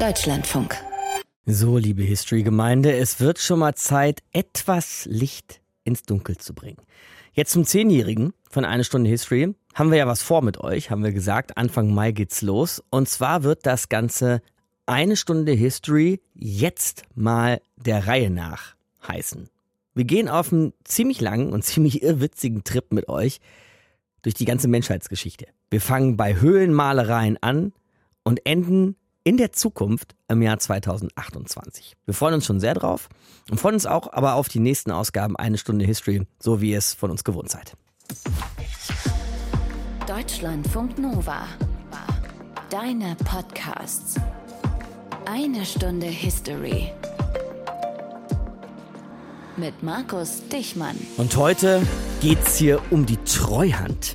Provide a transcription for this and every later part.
Deutschlandfunk. So, liebe History-Gemeinde, es wird schon mal Zeit, etwas Licht ins Dunkel zu bringen. Jetzt zum 10-Jährigen von Eine Stunde History haben wir ja was vor mit euch, haben wir gesagt. Anfang Mai geht's los. Und zwar wird das Ganze Eine Stunde History jetzt mal der Reihe nach heißen. Wir gehen auf einen ziemlich langen und ziemlich irrwitzigen Trip mit euch durch die ganze Menschheitsgeschichte. Wir fangen bei Höhlenmalereien an und enden in der Zukunft im Jahr 2028. Wir freuen uns schon sehr drauf und freuen uns auch aber auf die nächsten Ausgaben Eine Stunde History, so wie ihr es von uns gewohnt seid. Deutschlandfunk Nova. Deine Podcasts. Eine Stunde History. Mit Markus Dichmann. Und heute geht's hier um die Treuhand.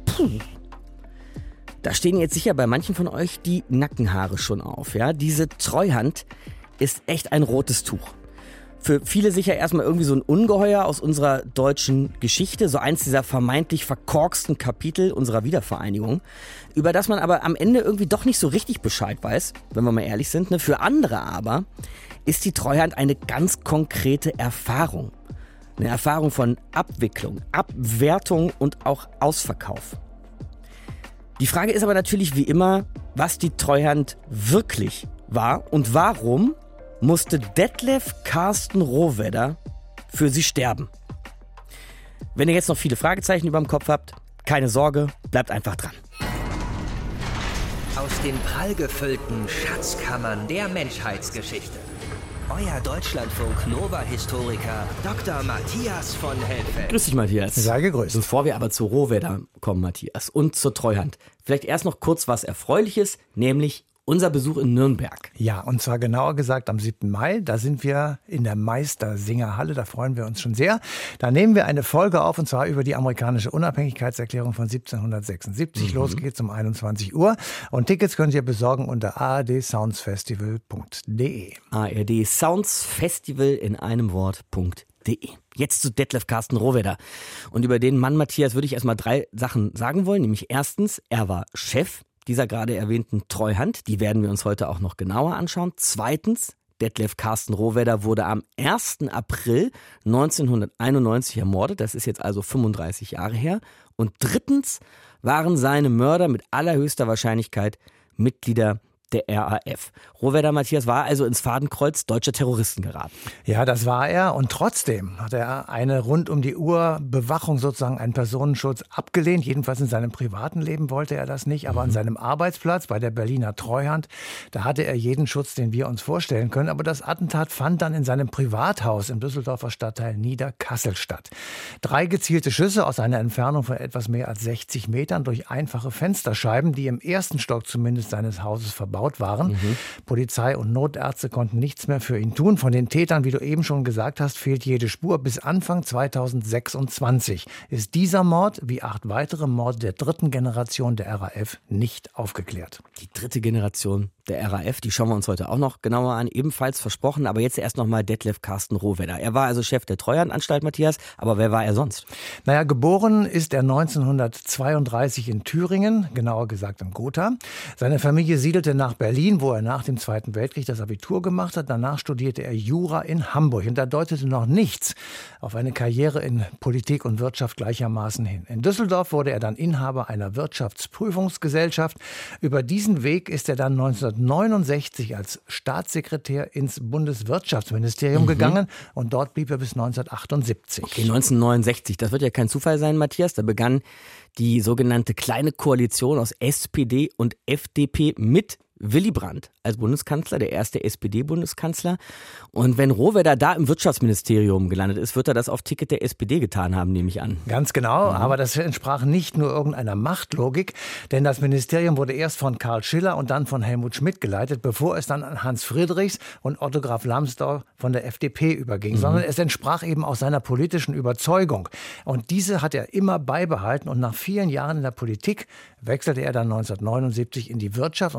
Da stehen jetzt sicher bei manchen von euch die Nackenhaare schon auf. Ja? Diese Treuhand ist echt ein rotes Tuch. Für viele sicher erstmal irgendwie so ein Ungeheuer aus unserer deutschen Geschichte, so eins dieser vermeintlich verkorksten Kapitel unserer Wiedervereinigung, über das man aber am Ende irgendwie doch nicht so richtig Bescheid weiß, wenn wir mal ehrlich sind. Ne? Für andere aber ist die Treuhand eine ganz konkrete Erfahrung. Eine Erfahrung von Abwicklung, Abwertung und auch Ausverkauf. Die Frage ist aber natürlich wie immer, was die Treuhand wirklich war und warum musste Detlef Carsten Rohwedder für sie sterben. Wenn ihr jetzt noch viele Fragezeichen über dem Kopf habt, keine Sorge, bleibt einfach dran. Aus den prallgefüllten Schatzkammern der Menschheitsgeschichte. Euer Deutschlandfunk-Nova-Historiker Dr. Matthias von Helfeld. Grüß dich, Matthias. Sei gegrüßt. Bevor wir aber zu Rohwedder kommen, Matthias, und zur Treuhand, vielleicht erst noch kurz was Erfreuliches, nämlich unser Besuch in Nürnberg. Ja, und zwar genauer gesagt am 7. Mai. Da sind wir in der Meistersingerhalle. Da freuen wir uns schon sehr. Da nehmen wir eine Folge auf, und zwar über die amerikanische Unabhängigkeitserklärung von 1776. Los geht's um 21 Uhr. Und Tickets könnt ihr besorgen unter ardsoundsfestival.de. ARD Soundsfestival in einem Wort.de. Jetzt zu Detlef Carsten Rohwedder. Und über den Mann, Matthias, würde ich erstmal 3 Sachen sagen wollen. Nämlich erstens, er war Chef dieser gerade erwähnten Treuhand. Die werden wir uns heute auch noch genauer anschauen. Zweitens, Detlef Carsten Rohwedder wurde am 1. April 1991 ermordet. Das ist jetzt also 35 Jahre her. Und drittens waren seine Mörder mit allerhöchster Wahrscheinlichkeit Mitglieder der RAF. Rohwedder, Matthias, war also ins Fadenkreuz deutscher Terroristen geraten. Ja, das war er. Und trotzdem hat er eine rund um die Uhr Bewachung, sozusagen einen Personenschutz abgelehnt. Jedenfalls in seinem privaten Leben wollte er das nicht. Aber an seinem Arbeitsplatz bei der Berliner Treuhand, da hatte er jeden Schutz, den wir uns vorstellen können. Aber das Attentat fand dann in seinem Privathaus im Düsseldorfer Stadtteil Niederkassel statt. 3 gezielte Schüsse aus einer Entfernung von etwas mehr als 60 Metern durch einfache Fensterscheiben, die im ersten Stock zumindest seines Hauses verbaut waren. Polizei und Notärzte konnten nichts mehr für ihn tun. Von den Tätern, wie du eben schon gesagt hast, fehlt jede Spur. Bis Anfang 2026 ist dieser Mord, wie 8 weitere Morde der 3. Generation der RAF, nicht aufgeklärt. Die 3. Generation der RAF, die schauen wir uns heute auch noch genauer an, ebenfalls versprochen. Aber jetzt erst nochmal Detlef Carsten Rohwedder. Er war also Chef der Treuhandanstalt, Matthias, aber wer war er sonst? Naja, geboren ist er 1932 in Thüringen, genauer gesagt in Gotha. Seine Familie siedelte nach Berlin, wo er nach dem Zweiten Weltkrieg das Abitur gemacht hat. Danach studierte er Jura in Hamburg und da deutete noch nichts auf eine Karriere in Politik und Wirtschaft gleichermaßen hin. In Düsseldorf wurde er dann Inhaber einer Wirtschaftsprüfungsgesellschaft. Über diesen Weg ist er dann 1969 als Staatssekretär ins Bundeswirtschaftsministerium gegangen und dort blieb er bis 1978. Okay, 1969, das wird ja kein Zufall sein, Matthias. Da begann die sogenannte Kleine Koalition aus SPD und FDP mit Willy Brandt als Bundeskanzler, der erste SPD-Bundeskanzler. Und wenn Rohwedder da im Wirtschaftsministerium gelandet ist, wird er das auf Ticket der SPD getan haben, nehme ich an. Ganz genau, aber das entsprach nicht nur irgendeiner Machtlogik, denn das Ministerium wurde erst von Karl Schiller und dann von Helmut Schmidt geleitet, bevor es dann an Hans Friedrichs und Otto Graf Lambsdorff von der FDP überging, sondern es entsprach eben auch seiner politischen Überzeugung. Und diese hat er immer beibehalten und nach vielen Jahren in der Politik wechselte er dann 1979 in die Wirtschaft und wird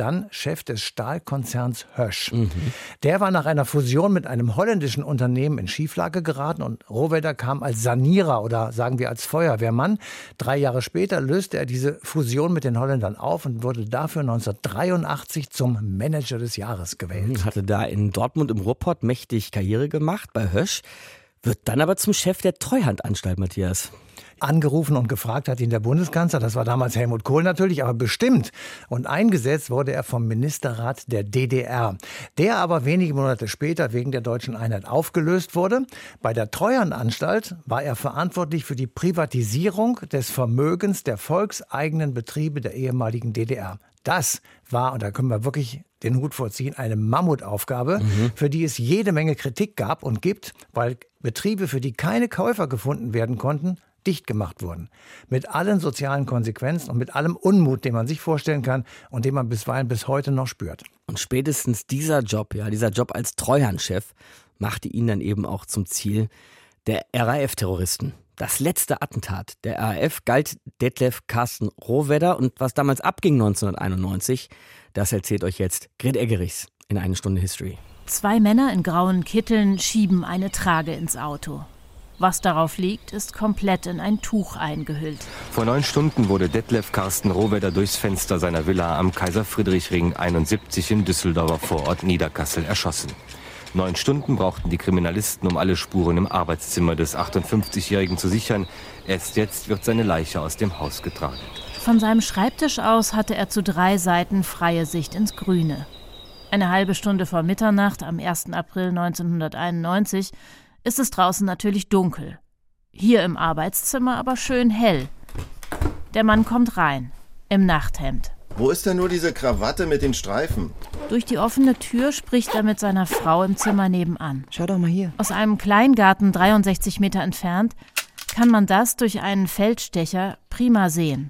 dann Chef des Stahlkonzerns Hösch. Der war nach einer Fusion mit einem holländischen Unternehmen in Schieflage geraten und Rohwedder kam als Sanierer oder sagen wir als Feuerwehrmann. 3 Jahre später löste er diese Fusion mit den Holländern auf und wurde dafür 1983 zum Manager des Jahres gewählt. Hatte da in Dortmund im Ruhrpott mächtig Karriere gemacht bei Hösch, wird dann aber zum Chef der Treuhandanstalt, Matthias. Angerufen und gefragt hat ihn der Bundeskanzler, das war damals Helmut Kohl natürlich, aber bestimmt. Und eingesetzt wurde er vom Ministerrat der DDR, der aber wenige Monate später wegen der deutschen Einheit aufgelöst wurde. Bei der Treuhandanstalt war er verantwortlich für die Privatisierung des Vermögens der volkseigenen Betriebe der ehemaligen DDR. Das war, und da können wir wirklich den Hut vorziehen, eine Mammutaufgabe, für die es jede Menge Kritik gab und gibt, weil Betriebe, für die keine Käufer gefunden werden konnten, dicht gemacht wurden. Mit allen sozialen Konsequenzen und mit allem Unmut, den man sich vorstellen kann und den man bisweilen bis heute noch spürt. Und spätestens dieser Job als Treuhandchef, machte ihn dann eben auch zum Ziel der RAF-Terroristen. Das letzte Attentat der RAF galt Detlef Carsten Rohwedder und was damals abging 1991, das erzählt euch jetzt Grit Eggerichs in 1 Stunde History. 2 Männer in grauen Kitteln schieben eine Trage ins Auto. Was darauf liegt, ist komplett in ein Tuch eingehüllt. Vor 9 Stunden wurde Detlef Carsten Rohwedder durchs Fenster seiner Villa am Kaiser-Friedrich-Ring 71 im Düsseldorfer Vorort Niederkassel erschossen. 9 Stunden brauchten die Kriminalisten, um alle Spuren im Arbeitszimmer des 58-Jährigen zu sichern. Erst jetzt wird seine Leiche aus dem Haus getragen. Von seinem Schreibtisch aus hatte er zu 3 Seiten freie Sicht ins Grüne. Eine halbe Stunde vor Mitternacht am 1. April 1991 ist es draußen natürlich dunkel. Hier im Arbeitszimmer aber schön hell. Der Mann kommt rein, im Nachthemd. Wo ist denn nur diese Krawatte mit den Streifen? Durch die offene Tür spricht er mit seiner Frau im Zimmer nebenan. Schau doch mal hier. Aus einem Kleingarten 63 Meter entfernt kann man das durch einen Feldstecher prima sehen.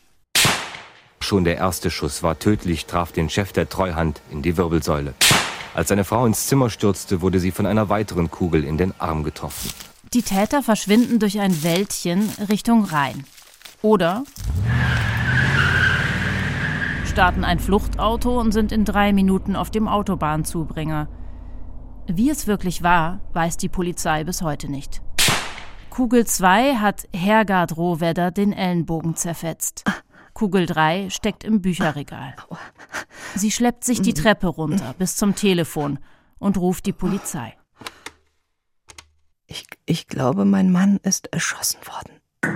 Schon der erste Schuss war tödlich, traf den Chef der Treuhand in die Wirbelsäule. Als seine Frau ins Zimmer stürzte, wurde sie von einer weiteren Kugel in den Arm getroffen. Die Täter verschwinden durch ein Wäldchen Richtung Rhein. Oder starten ein Fluchtauto und sind in 3 Minuten auf dem Autobahnzubringer. Wie es wirklich war, weiß die Polizei bis heute nicht. Kugel 2 hat Hergard Rohwedder den Ellenbogen zerfetzt. Kugel 3 steckt im Bücherregal. Sie schleppt sich die Treppe runter bis zum Telefon und ruft die Polizei. Ich glaube, mein Mann ist erschossen worden.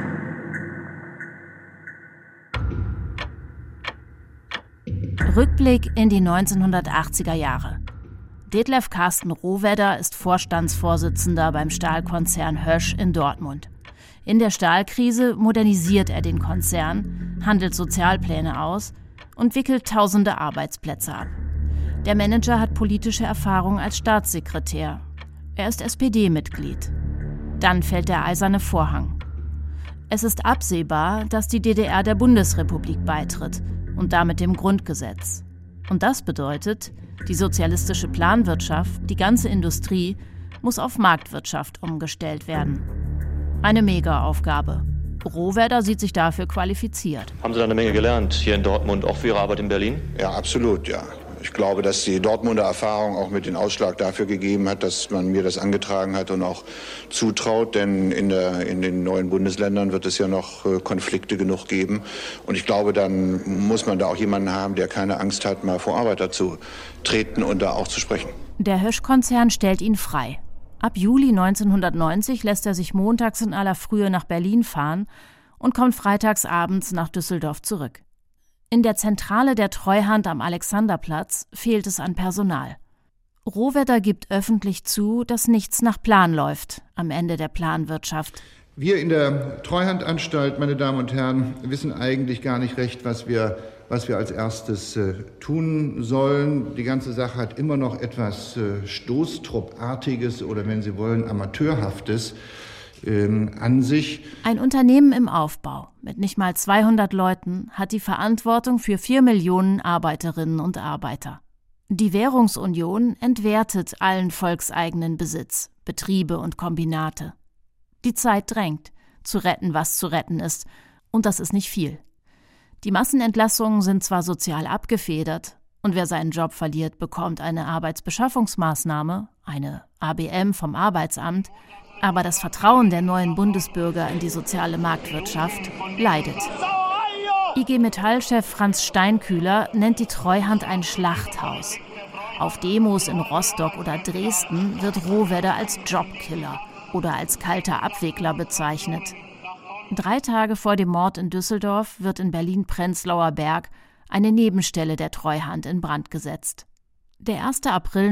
Rückblick in die 1980er Jahre. Detlef Carsten Rohwedder ist Vorstandsvorsitzender beim Stahlkonzern Hösch in Dortmund. In der Stahlkrise modernisiert er den Konzern, handelt Sozialpläne aus und wickelt tausende Arbeitsplätze ab. Der Manager hat politische Erfahrung als Staatssekretär. Er ist SPD-Mitglied. Dann fällt der eiserne Vorhang. Es ist absehbar, dass die DDR der Bundesrepublik beitritt und damit dem Grundgesetz. Und das bedeutet, die sozialistische Planwirtschaft, die ganze Industrie, muss auf Marktwirtschaft umgestellt werden. Eine Mega-Aufgabe. Rohwedder sieht sich dafür qualifiziert. Haben Sie da eine Menge gelernt hier in Dortmund, auch für Ihre Arbeit in Berlin? Ja, absolut, ja. Ich glaube, dass die Dortmunder Erfahrung auch mit den Ausschlag dafür gegeben hat, dass man mir das angetragen hat und auch zutraut. Denn in den neuen Bundesländern wird es ja noch Konflikte genug geben. Und ich glaube, dann muss man da auch jemanden haben, der keine Angst hat, mal vor Arbeiter zu treten und da auch zu sprechen. Der Hösch-Konzern stellt ihn frei. Ab Juli 1990 lässt er sich montags in aller Frühe nach Berlin fahren und kommt freitags abends nach Düsseldorf zurück. In der Zentrale der Treuhand am Alexanderplatz fehlt es an Personal. Rohwedder gibt öffentlich zu, dass nichts nach Plan läuft am Ende der Planwirtschaft. Wir in der Treuhandanstalt, meine Damen und Herren, wissen eigentlich gar nicht recht, was wir als erstes tun sollen. Die ganze Sache hat immer noch etwas Stoßtruppartiges oder, wenn Sie wollen, Amateurhaftes an sich. Ein Unternehmen im Aufbau mit nicht mal 200 Leuten hat die Verantwortung für 4 Millionen Arbeiterinnen und Arbeiter. Die Währungsunion entwertet allen volkseigenen Besitz, Betriebe und Kombinate. Die Zeit drängt, zu retten, was zu retten ist. Und das ist nicht viel. Die Massenentlassungen sind zwar sozial abgefedert, Und wer seinen Job verliert, bekommt eine Arbeitsbeschaffungsmaßnahme, eine ABM vom Arbeitsamt. Aber das Vertrauen der neuen Bundesbürger in die soziale Marktwirtschaft leidet. IG Metall-Chef Franz Steinkühler nennt die Treuhand ein Schlachthaus. Auf Demos in Rostock oder Dresden wird Rohwedder als Jobkiller oder als kalter Abwickler bezeichnet. 3 Tage vor dem Mord in Düsseldorf wird in Berlin-Prenzlauer Berg eine Nebenstelle der Treuhand in Brand gesetzt. Der 1. April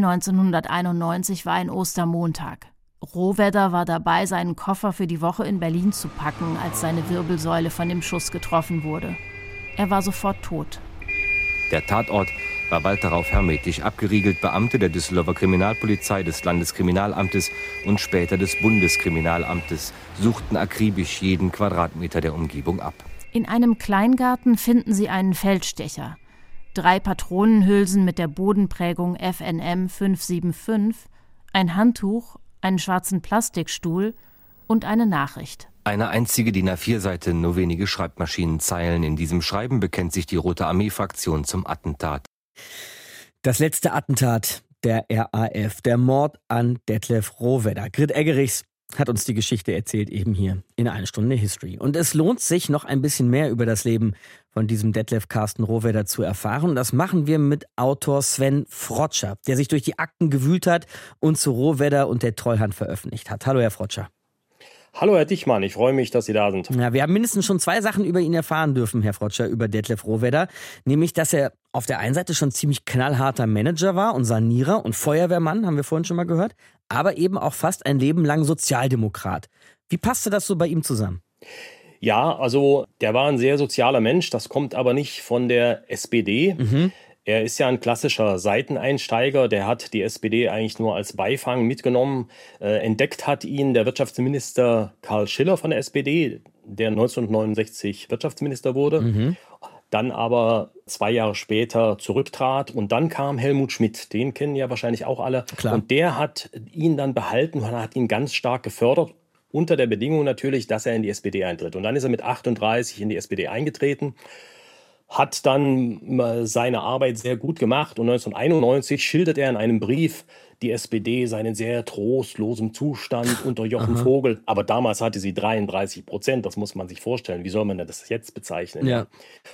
1991 war ein Ostermontag. Rohwedder war dabei, seinen Koffer für die Woche in Berlin zu packen, als seine Wirbelsäule von dem Schuss getroffen wurde. Er war sofort tot. Der Tatort war bald darauf hermetisch abgeriegelt. Beamte der Düsseldorfer Kriminalpolizei, des Landeskriminalamtes und später des Bundeskriminalamtes suchten akribisch jeden Quadratmeter der Umgebung ab. In einem Kleingarten finden sie einen Feldstecher, 3 Patronenhülsen mit der Bodenprägung FNM 575, ein Handtuch, einen schwarzen Plastikstuhl und eine Nachricht. Eine einzige DIN A4-Seite, nur wenige Schreibmaschinenzeilen. In diesem Schreiben bekennt sich die Rote Armee-Fraktion zum Attentat. Das letzte Attentat der RAF, der Mord an Detlef Rohwedder. Grit Eggerichs hat uns die Geschichte erzählt, eben hier in 1 Stunde History. Und es lohnt sich, noch ein bisschen mehr über das Leben von diesem Detlef Carsten Rohwedder zu erfahren. Und das machen wir mit Autor Sven Frotscher, der sich durch die Akten gewühlt hat und zu Rohwedder und der Treuhand veröffentlicht hat. Hallo, Herr Frotscher. Hallo, Herr Dichmann. Ich freue mich, dass Sie da sind. Ja, wir haben mindestens schon 2 Sachen über ihn erfahren dürfen, Herr Frotscher, über Detlef Rohwedder. Nämlich, dass er auf der einen Seite schon ziemlich knallharter Manager war und Sanierer und Feuerwehrmann, haben wir vorhin schon mal gehört, aber eben auch fast ein Leben lang Sozialdemokrat. Wie passte das so bei ihm zusammen? Ja, also der war ein sehr sozialer Mensch. Das kommt aber nicht von der SPD. Er ist ja ein klassischer Seiteneinsteiger. Der hat die SPD eigentlich nur als Beifang mitgenommen. Entdeckt hat ihn der Wirtschaftsminister Karl Schiller von der SPD, der 1969 Wirtschaftsminister wurde. Dann aber 2 Jahre später zurücktrat und dann kam Helmut Schmidt, den kennen ja wahrscheinlich auch alle. Klar. Und der hat ihn dann behalten und hat ihn ganz stark gefördert, unter der Bedingung natürlich, dass er in die SPD eintritt. Und dann ist er mit 38 in die SPD eingetreten, hat dann seine Arbeit sehr gut gemacht und 1991 schildert er in einem Brief die SPD seinen sehr trostlosen Zustand unter Jochen Vogel. Aber damals hatte sie 33%, das muss man sich vorstellen. Wie soll man denn das jetzt bezeichnen? Ja.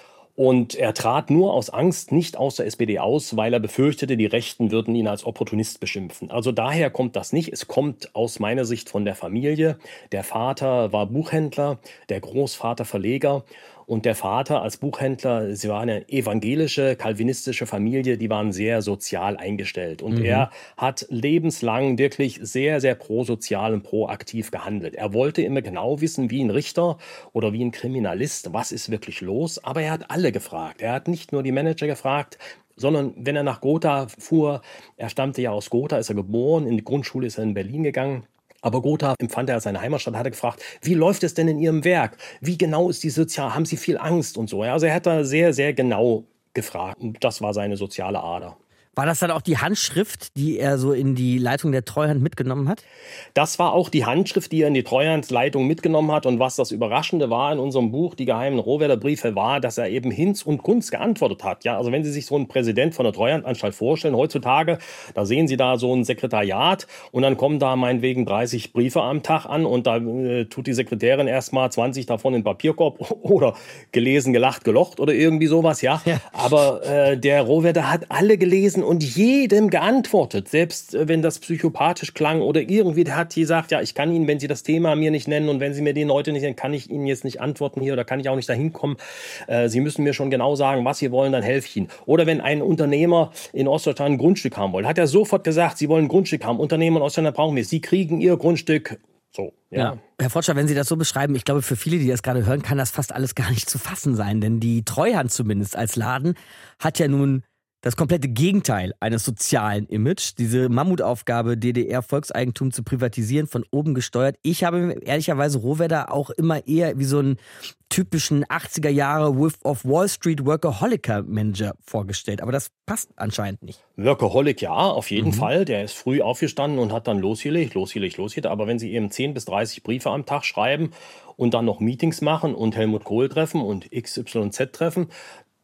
Und er trat nur aus Angst nicht aus der SPD aus, weil er befürchtete, die Rechten würden ihn als Opportunist beschimpfen. Also daher kommt das nicht. Es kommt aus meiner Sicht von der Familie. Der Vater war Buchhändler, der Großvater Verleger. Und der Vater als Buchhändler, sie war eine evangelische, kalvinistische Familie, die waren sehr sozial eingestellt. Und er hat lebenslang wirklich sehr, sehr prosozial und proaktiv gehandelt. Er wollte immer genau wissen, wie ein Richter oder wie ein Kriminalist, was ist wirklich los. Aber er hat alle gefragt. Er hat nicht nur die Manager gefragt, sondern wenn er nach Gotha fuhr, er stammte ja aus Gotha, ist er geboren, in die Grundschule ist er in Berlin gegangen. Aber Gotha empfand er als seine Heimatstadt, hat er gefragt, wie läuft es denn in Ihrem Werk? Wie genau ist die sozial? Haben Sie viel Angst und so? Also er hat da sehr, sehr genau gefragt. Und das war seine soziale Ader. War das dann auch die Handschrift, die er so in die Leitung der Treuhand mitgenommen hat? Das war auch die Handschrift, die er in die Treuhandleitung mitgenommen hat. Und was das Überraschende war in unserem Buch, die geheimen Rohwedder Briefe, war, dass er eben Hinz und Kunz geantwortet hat. Ja, also wenn Sie sich so einen Präsident von der Treuhandanstalt vorstellen, heutzutage, da sehen Sie da so ein Sekretariat und dann kommen da meinetwegen 30 Briefe am Tag an und da tut die Sekretärin erstmal 20 davon in den Papierkorb oder gelesen, gelacht, gelocht oder irgendwie sowas, ja. Aber der Rohwedder hat alle gelesen und jedem geantwortet, selbst wenn das psychopathisch klang oder irgendwie, der hat gesagt, ja, ich kann Ihnen, wenn Sie das Thema mir nicht nennen und wenn Sie mir den heute nicht nennen, kann ich Ihnen jetzt nicht antworten hier oder kann ich auch nicht dahin kommen. Sie müssen mir schon genau sagen, was Sie wollen, dann helfe ich Ihnen. Oder wenn ein Unternehmer in Ostdeutschland ein Grundstück haben wollte, hat er sofort gesagt, Sie wollen ein Grundstück haben. Unternehmer in Ostdeutschland brauchen wir. Sie kriegen Ihr Grundstück. So, ja. Herr Frotscher, wenn Sie das so beschreiben, ich glaube, für viele, die das gerade hören, kann das fast alles gar nicht zu fassen sein. Denn die Treuhand zumindest als Laden hat ja nun das komplette Gegenteil eines sozialen Image. Diese Mammutaufgabe, DDR-Volkseigentum zu privatisieren, von oben gesteuert. Ich habe mir ehrlicherweise Rohwedder auch immer eher wie so einen typischen 80er Jahre Wolf of Wall Street Workaholic-Manager vorgestellt. Aber das passt anscheinend nicht. Workaholic, ja, auf jeden Fall. Der ist früh aufgestanden und hat dann losgelegt. Aber wenn Sie eben 10 bis 30 Briefe am Tag schreiben und dann noch Meetings machen und Helmut Kohl treffen und XYZ treffen,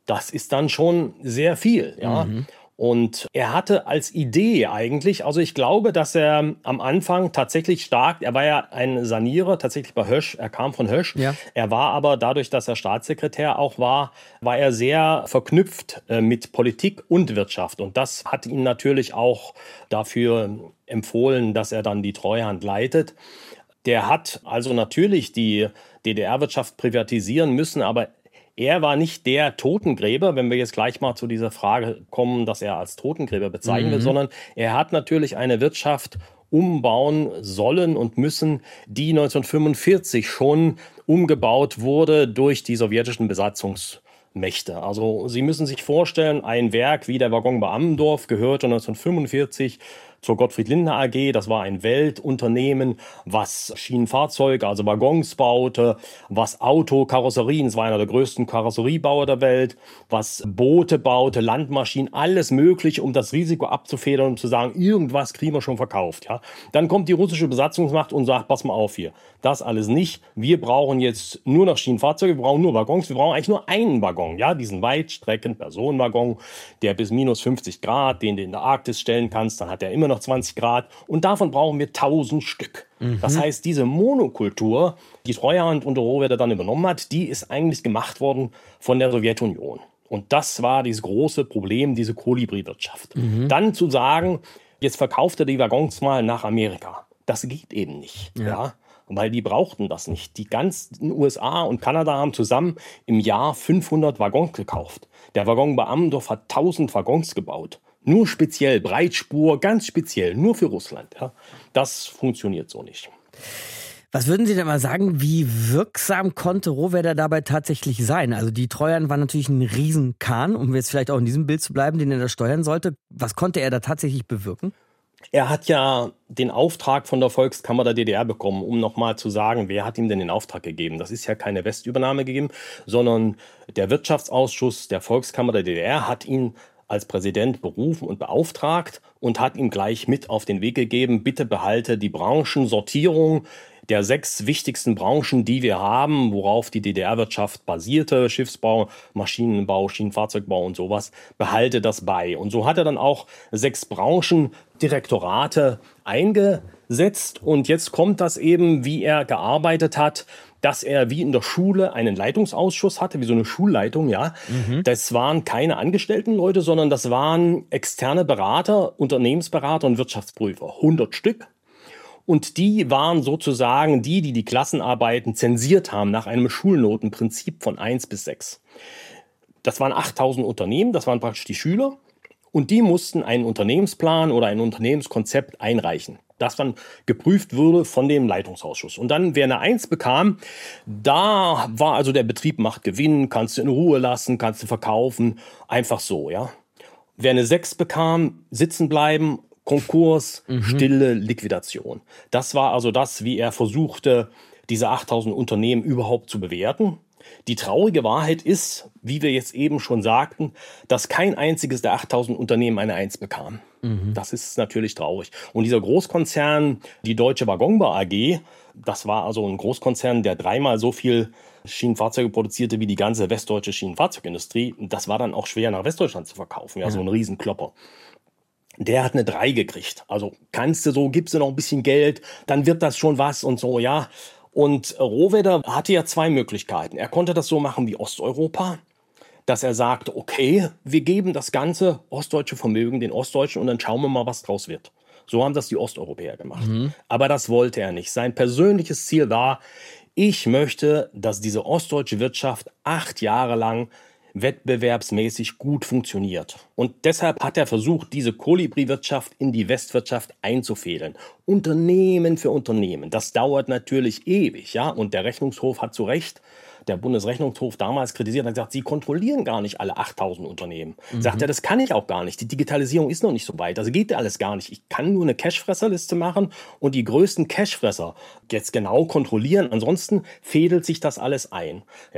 Das ist dann schon sehr viel, ja. Und er hatte als Idee eigentlich, also ich glaube, dass er am Anfang tatsächlich er war ja ein Sanierer, tatsächlich bei Hösch, er kam von Hösch. Ja. Er war aber dadurch, dass er Staatssekretär auch war er sehr verknüpft mit Politik und Wirtschaft. Und das hat ihn natürlich auch dafür empfohlen, dass er dann die Treuhand leitet. Der hat also natürlich die DDR-Wirtschaft privatisieren müssen, aber er war nicht der Totengräber, wenn wir jetzt gleich mal zu dieser Frage kommen, dass er als Totengräber bezeichnet wird, sondern er hat natürlich eine Wirtschaft umbauen sollen und müssen, die 1945 schon umgebaut wurde durch die sowjetischen Besatzungsmächte. Also Sie müssen sich vorstellen, ein Werk wie der Waggon bei Ammendorf gehörte 1945 zur Gottfried Lindner AG. Das war ein Weltunternehmen, was Schienenfahrzeuge, also Waggons baute, was Autokarosserien, es war einer der größten Karosseriebauer der Welt, was Boote baute, Landmaschinen, alles Mögliche, um das Risiko abzufedern und zu sagen, irgendwas kriegen wir schon verkauft. Ja. Dann kommt die russische Besatzungsmacht und sagt, pass mal auf hier, das alles nicht. Wir brauchen jetzt nur noch Schienenfahrzeuge, wir brauchen nur Waggons, wir brauchen eigentlich nur einen Waggon, ja, diesen Weitstrecken-Personenwaggon, der bis minus 50 Grad, den du in der Arktis stellen kannst, dann hat er immer noch 20 Grad und davon brauchen wir 1000 Stück. Das heißt, diese Monokultur, die Treuhand unter Rohwedder dann übernommen hat, die ist eigentlich gemacht worden von der Sowjetunion. Und das war dieses große Problem, diese Kolibri-Wirtschaft. Dann zu sagen, jetzt verkauft er die Waggons mal nach Amerika. Das geht eben nicht, ja, weil die brauchten das nicht. Die ganzen USA und Kanada haben zusammen im Jahr 500 Waggons gekauft. Der Waggon bei Ammendorf hat 1000 Waggons gebaut. Nur speziell, Breitspur, ganz speziell, nur für Russland. Ja. Das funktioniert so nicht. Was würden Sie denn mal sagen, wie wirksam konnte Rohwedder dabei tatsächlich sein? Also die Treuhand war natürlich ein Riesenkahn, um jetzt vielleicht auch in diesem Bild zu bleiben, den er da steuern sollte. Was konnte er da tatsächlich bewirken? Er hat ja den Auftrag von der Volkskammer der DDR bekommen, um nochmal zu sagen, wer hat ihm denn den Auftrag gegeben? Das ist ja keine Westübernahme gegeben, sondern der Wirtschaftsausschuss der Volkskammer der DDR hat ihn als Präsident berufen und beauftragt und hat ihm gleich mit auf den Weg gegeben, bitte behalte die Branchensortierung der 6 wichtigsten Branchen, die wir haben, worauf die DDR-Wirtschaft basierte, Schiffsbau, Maschinenbau, Schienenfahrzeugbau und sowas, behalte das bei. Und so hat er dann auch 6 Branchendirektorate eingesetzt. Und jetzt kommt das eben, wie er gearbeitet hat, dass er wie in der Schule einen Leitungsausschuss hatte, wie so eine Schulleitung, ja. Das waren keine Angestellten-Leute, sondern das waren externe Berater, Unternehmensberater und Wirtschaftsprüfer. 100 Stück. Und die waren sozusagen die Klassenarbeiten zensiert haben nach einem Schulnotenprinzip von 1 bis 6. Das waren 8000 Unternehmen, das waren praktisch die Schüler. Und die mussten einen Unternehmensplan oder ein Unternehmenskonzept einreichen, das dann geprüft wurde von dem Leitungsausschuss. Und dann, wer eine 1 bekam, da war also der Betrieb macht Gewinn, kannst du in Ruhe lassen, kannst du verkaufen, einfach so, ja. Wer eine 6 bekam, sitzen bleiben, Konkurs, stille Liquidation. Das war also das, wie er versuchte, diese 8000 Unternehmen überhaupt zu bewerten. Die traurige Wahrheit ist, wie wir jetzt eben schon sagten, dass kein einziges der 8000 Unternehmen eine 1 bekam. Das ist natürlich traurig. Und dieser Großkonzern, die Deutsche Waggonbau AG, das war also ein Großkonzern, der 3-mal so viel Schienenfahrzeuge produzierte wie die ganze westdeutsche Schienenfahrzeugindustrie. Das war dann auch schwer nach Westdeutschland zu verkaufen, ja, so ein Riesenklopper. Der hat eine 3 gekriegt. Also kannst du so, gibst du noch ein bisschen Geld, dann wird das schon was und so, ja. Und Rohwedder hatte ja 2 Möglichkeiten. Er konnte das so machen wie Osteuropa, dass er sagte, okay, wir geben das ganze ostdeutsche Vermögen den Ostdeutschen und dann schauen wir mal, was draus wird. So haben das die Osteuropäer gemacht. Aber das wollte er nicht. Sein persönliches Ziel war, ich möchte, dass diese ostdeutsche Wirtschaft 8 Jahre lang wettbewerbsmäßig gut funktioniert. Und deshalb hat er versucht, diese Kolibri-Wirtschaft in die Westwirtschaft einzufädeln. Unternehmen für Unternehmen. Das dauert natürlich ewig, ja. Und der Rechnungshof hat zu Recht, der Bundesrechnungshof damals kritisiert, hat gesagt, sie kontrollieren gar nicht alle 8000 Unternehmen. Sagt er, das kann ich auch gar nicht. Die Digitalisierung ist noch nicht so weit. Also geht alles gar nicht. Ich kann nur eine Cashfresserliste machen und die größten Cashfresser jetzt genau kontrollieren. Ansonsten fädelt sich das alles ein, ja.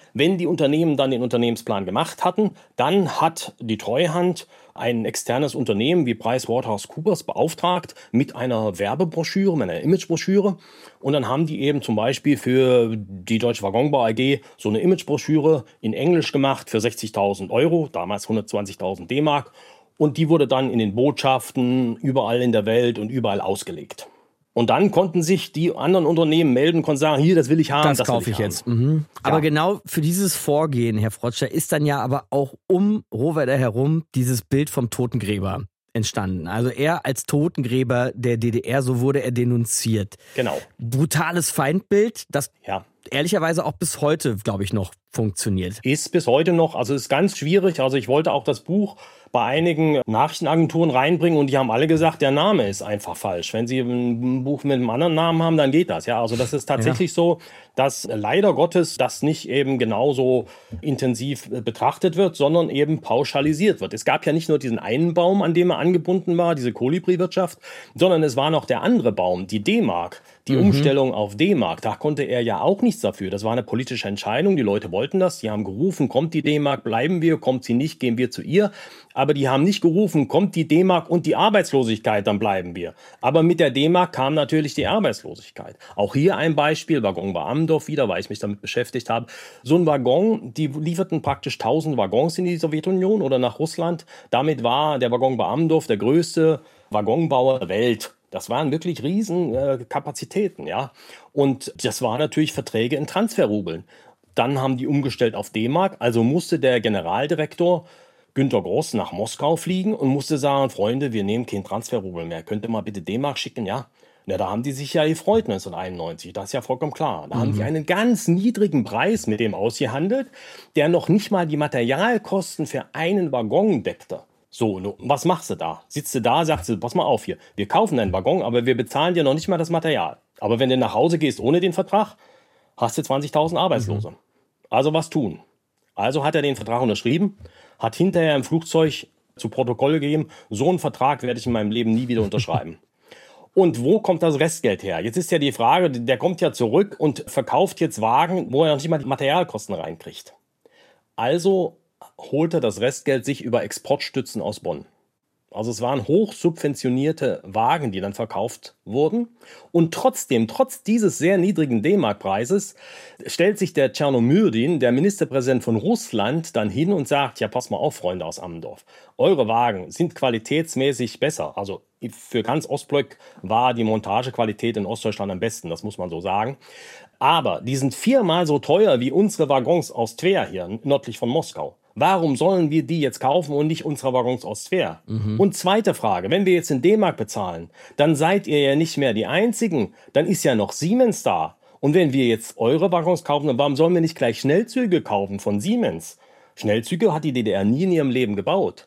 Wenn die Unternehmen dann den Unternehmensplan gemacht hatten, dann hat die Treuhand ein externes Unternehmen wie PricewaterhouseCoopers beauftragt mit einer Werbebroschüre, mit einer Imagebroschüre. Und dann haben die eben zum Beispiel für die Deutsche Waggonbau AG so eine Imagebroschüre in Englisch gemacht für 60.000 €, damals 120.000 D-Mark. Und die wurde dann in den Botschaften überall in der Welt und überall ausgelegt. Und dann konnten sich die anderen Unternehmen melden, konnten sagen, hier, das will ich haben, das kaufe ich jetzt. Mhm. Aber Ja. genau für dieses Vorgehen, Herr Frotscher, ist dann ja aber auch um Rohwedder herum dieses Bild vom Totengräber entstanden. Also er als Totengräber der DDR, so wurde er denunziert. Genau. Brutales Feindbild, das ehrlicherweise auch bis heute, glaube ich, noch funktioniert. Ist bis heute noch, also ist ganz schwierig. Also ich wollte auch das Buch bei einigen Nachrichtenagenturen reinbringen und die haben alle gesagt, der Name ist einfach falsch. Wenn Sie ein Buch mit einem anderen Namen haben, dann geht das. Ja, also das ist tatsächlich so, dass leider Gottes das nicht eben genauso intensiv betrachtet wird, sondern eben pauschalisiert wird. Es gab ja nicht nur diesen einen Baum, an dem er angebunden war, diese Kolibri-Wirtschaft, sondern es war noch der andere Baum, die D-Mark. Die Umstellung auf D-Mark, da konnte er ja auch nichts dafür. Das war eine politische Entscheidung. Die Leute wollten das. Die haben gerufen, kommt die D-Mark, bleiben wir, kommt sie nicht, gehen wir zu ihr. Aber die haben nicht gerufen, kommt die D-Mark und die Arbeitslosigkeit, dann bleiben wir. Aber mit der D-Mark kam natürlich die Arbeitslosigkeit. Auch hier ein Beispiel, Waggon bei Amdorf wieder, weil ich mich damit beschäftigt habe. So ein Waggon, die lieferten praktisch 1000 Waggons in die Sowjetunion oder nach Russland. Damit war der Waggon bei Amdorf der größte Waggonbauer der Welt. Das waren wirklich riesen Kapazitäten, ja. Und das waren natürlich Verträge in Transferrubeln. Dann haben die umgestellt auf D-Mark, also musste der Generaldirektor Günter Gross nach Moskau fliegen und musste sagen, Freunde, wir nehmen kein Transferrubel mehr, könnt ihr mal bitte D-Mark schicken, ja? Na, da haben die sich ja gefreut 1991, das ist ja vollkommen klar. Da haben die einen ganz niedrigen Preis mit dem ausgehandelt, der noch nicht mal die Materialkosten für einen Waggon deckte. So, was machst du da? Sitzt du da, sagst du, pass mal auf hier, wir kaufen deinen Waggon, aber wir bezahlen dir noch nicht mal das Material. Aber wenn du nach Hause gehst ohne den Vertrag, hast du 20.000 Arbeitslose. Also was tun? Also hat er den Vertrag unterschrieben, hat hinterher im Flugzeug zu Protokoll gegeben, so einen Vertrag werde ich in meinem Leben nie wieder unterschreiben. Und wo kommt das Restgeld her? Jetzt ist ja die Frage, der kommt ja zurück und verkauft jetzt Wagen, wo er noch nicht mal die Materialkosten reinkriegt. Also holt er das Restgeld sich über Exportstützen aus Bonn. Also es waren hochsubventionierte Wagen, die dann verkauft wurden. Und trotzdem, trotz dieses sehr niedrigen D-Mark-Preises, stellt sich der Tschernomyrdin, der Ministerpräsident von Russland, dann hin und sagt, ja, pass mal auf, Freunde aus Ammendorf, eure Wagen sind qualitätsmäßig besser. Also für ganz Ostblock war die Montagequalität in Ostdeutschland am besten, das muss man so sagen. Aber die sind 4-mal so teuer wie unsere Waggons aus Twer hier, nördlich von Moskau. Warum sollen wir die jetzt kaufen und nicht unsere Waggons aus Twer? Und zweite Frage, wenn wir jetzt in D-Mark bezahlen, dann seid ihr ja nicht mehr die Einzigen, dann ist ja noch Siemens da. Und wenn wir jetzt eure Waggons kaufen, dann warum sollen wir nicht gleich Schnellzüge kaufen von Siemens? Schnellzüge hat die DDR nie in ihrem Leben gebaut.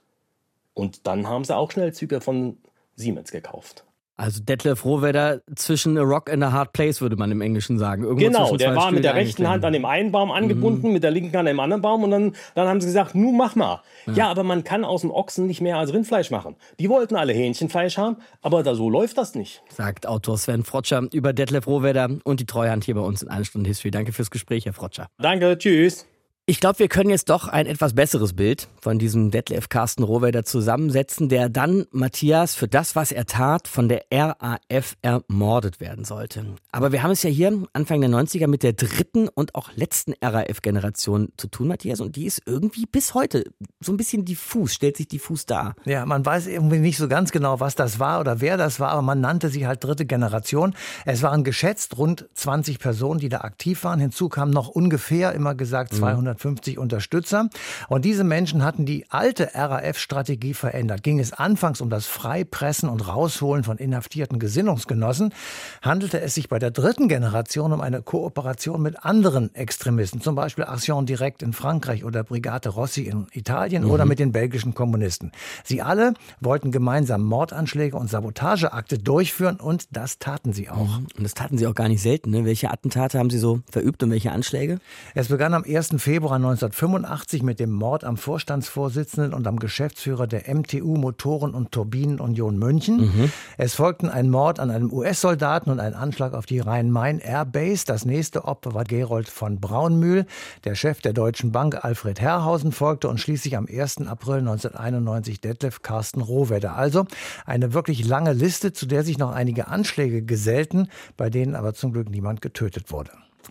Und dann haben sie auch Schnellzüge von Siemens gekauft. Also Detlef Rohwedder zwischen a rock and a hard place, würde man im Englischen sagen. Irgendwo Genau, der war mit der Stühlen rechten Hand an dem einen Baum angebunden, mit der linken an dem anderen Baum und dann haben sie gesagt, nu mach mal. Ja, aber man kann aus dem Ochsen nicht mehr als Rindfleisch machen. Die wollten alle Hähnchenfleisch haben, aber so läuft das nicht. Sagt Autor Sven Frotscher über Detlef Rohwedder und die Treuhand hier bei uns in 1 Stunde History. Danke fürs Gespräch, Herr Frotscher. Danke, tschüss. Ich glaube, wir können jetzt doch ein etwas besseres Bild von diesem Detlef Carsten Rohwedder zusammensetzen, der dann, Matthias, für das, was er tat, von der RAF ermordet werden sollte. Aber wir haben es ja hier Anfang der 90er mit der dritten und auch letzten RAF-Generation zu tun, Matthias. Und die ist irgendwie bis heute so ein bisschen diffus, stellt sich diffus dar. Ja, man weiß irgendwie nicht so ganz genau, was das war oder wer das war, aber man nannte sie halt dritte Generation. Es waren geschätzt rund 20 Personen, die da aktiv waren. Hinzu kamen noch ungefähr, immer gesagt, 250 Unterstützer. Und diese Menschen hatten die alte RAF-Strategie verändert. Ging es anfangs um das Freipressen und Rausholen von inhaftierten Gesinnungsgenossen, handelte es sich bei der dritten Generation um eine Kooperation mit anderen Extremisten, zum Beispiel Action Directe in Frankreich oder Brigate Rossi in Italien oder mit den belgischen Kommunisten. Sie alle wollten gemeinsam Mordanschläge und Sabotageakte durchführen und das taten sie auch. Und das taten sie auch gar nicht selten. Ne? Welche Attentate haben sie so verübt und welche Anschläge? Es begann am 1. Februar Februar 1985 mit dem Mord am Vorstandsvorsitzenden und am Geschäftsführer der MTU Motoren- und Turbinenunion München. Es folgten ein Mord an einem US-Soldaten und ein Anschlag auf die Rhein-Main Airbase. Das nächste Opfer war Gerold von Braunmühl. Der Chef der Deutschen Bank, Alfred Herrhausen, folgte und schließlich am 1. April 1991 Detlef Carsten Rohwedder. Also eine wirklich lange Liste, zu der sich noch einige Anschläge gesellten, bei denen aber zum Glück niemand getötet wurde.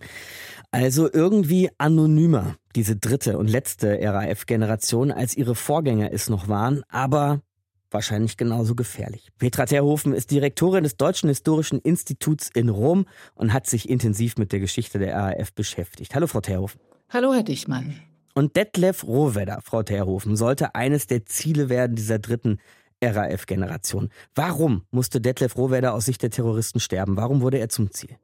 Also irgendwie anonymer, diese dritte und letzte RAF-Generation, als ihre Vorgänger es noch waren, aber wahrscheinlich genauso gefährlich. Petra Terhofen ist Direktorin des Deutschen Historischen Instituts in Rom und hat sich intensiv mit der Geschichte der RAF beschäftigt. Hallo, Frau Terhofen. Hallo, Herr Dichmann. Und Detlef Rohwedder, Frau Terhofen, sollte eines der Ziele werden dieser dritten RAF-Generation. Warum musste Detlef Rohwedder aus Sicht der Terroristen sterben? Warum wurde er zum Ziel?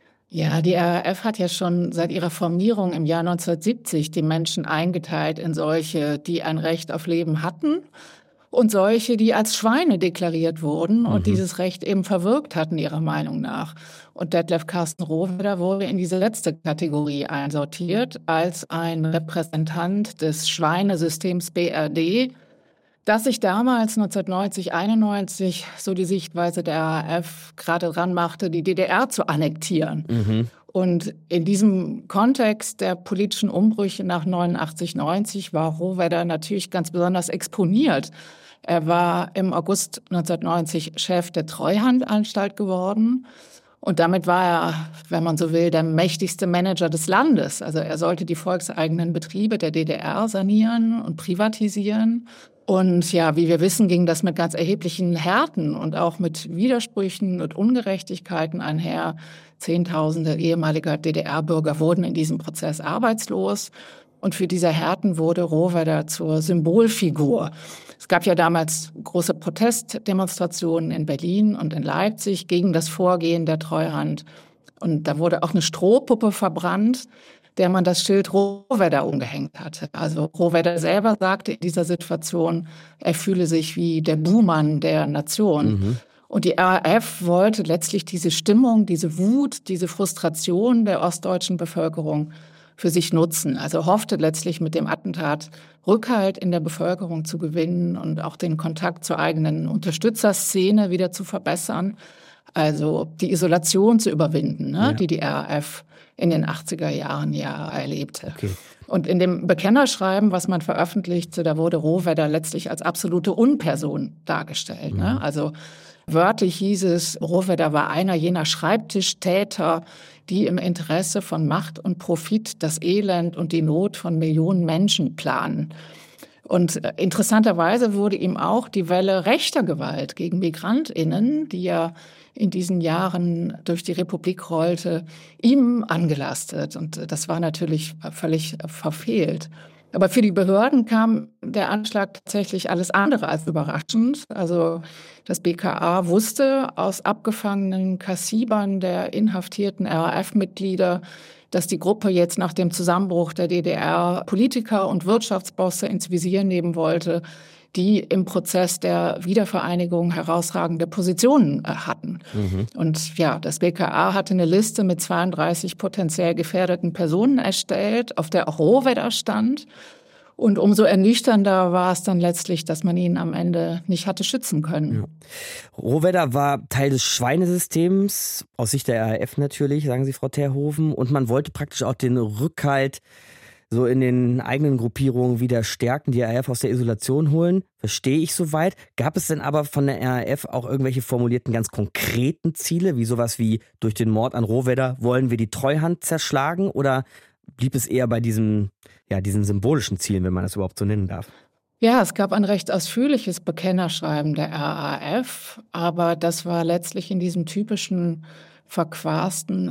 Ja, die RAF hat ja schon seit ihrer Formierung im Jahr 1970 die Menschen eingeteilt in solche, die ein Recht auf Leben hatten und solche, die als Schweine deklariert wurden und dieses Recht eben verwirkt hatten, ihrer Meinung nach. Und Detlef Carsten Rohwedder wurde in diese letzte Kategorie einsortiert als ein Repräsentant des Schweinesystems BRD, dass sich damals 1990, 91 so die Sichtweise der RAF gerade dran machte, die DDR zu annektieren. Und in diesem Kontext der politischen Umbrüche nach 89, 90 war Rohwedder natürlich ganz besonders exponiert. Er war im August 1990 Chef der Treuhandanstalt geworden. Und damit war er, wenn man so will, der mächtigste Manager des Landes. Also er sollte die volkseigenen Betriebe der DDR sanieren und privatisieren. Und ja, wie wir wissen, ging das mit ganz erheblichen Härten und auch mit Widersprüchen und Ungerechtigkeiten einher. Zehntausende ehemaliger DDR-Bürger wurden in diesem Prozess arbeitslos. Und für diese Härten wurde Rohwedder zur Symbolfigur. Es gab ja damals große Protestdemonstrationen in Berlin und in Leipzig gegen das Vorgehen der Treuhand. Und da wurde auch eine Strohpuppe verbrannt, der man das Schild Rohwedder umgehängt hatte. Also Rohwedder selber sagte in dieser Situation, er fühle sich wie der Buhmann der Nation. Und die RAF wollte letztlich diese Stimmung, diese Wut, diese Frustration der ostdeutschen Bevölkerung für sich nutzen. Also hoffte letztlich mit dem Attentat Rückhalt in der Bevölkerung zu gewinnen und auch den Kontakt zur eigenen Unterstützerszene wieder zu verbessern. Also die Isolation zu überwinden, ne, die RAF in den 80er Jahren ja erlebte. Und in dem Bekennerschreiben, was man veröffentlichte, da wurde Rohwedder letztlich als absolute Unperson dargestellt. Ne? Also wörtlich hieß es, Rohwedder war einer jener Schreibtischtäter, die im Interesse von Macht und Profit das Elend und die Not von Millionen Menschen planen. Und interessanterweise wurde ihm auch die Welle rechter Gewalt gegen MigrantInnen, die ja in diesen Jahren durch die Republik rollte, ihm angelastet. Und das war natürlich völlig verfehlt. Aber für die Behörden kam der Anschlag tatsächlich alles andere als überraschend. Also das BKA wusste aus abgefangenen Kassibern der inhaftierten RAF-Mitglieder, dass die Gruppe jetzt nach dem Zusammenbruch der DDR Politiker und Wirtschaftsbosse ins Visier nehmen wollte, die im Prozess der Wiedervereinigung herausragende Positionen hatten. Und ja, das BKA hatte eine Liste mit 32 potenziell gefährdeten Personen erstellt, auf der auch Rohwedder stand. Und umso ernüchternder war es dann letztlich, dass man ihn am Ende nicht hatte schützen können. Rohwedder war Teil des Schweinesystems, aus Sicht der RAF natürlich, sagen Sie, Frau Terhofen. Und man wollte praktisch auch den Rückhalt so in den eigenen Gruppierungen wieder stärken, die RAF aus der Isolation holen. Verstehe ich soweit. Gab es denn aber von der RAF auch irgendwelche formulierten, ganz konkreten Ziele, wie sowas wie durch den Mord an Rohwedder wollen wir die Treuhand zerschlagen? Oder blieb es eher bei diesen symbolischen Zielen, wenn man das überhaupt so nennen darf? Ja, es gab ein recht ausführliches Bekennerschreiben der RAF, aber das war letztlich in diesem typischen verquasten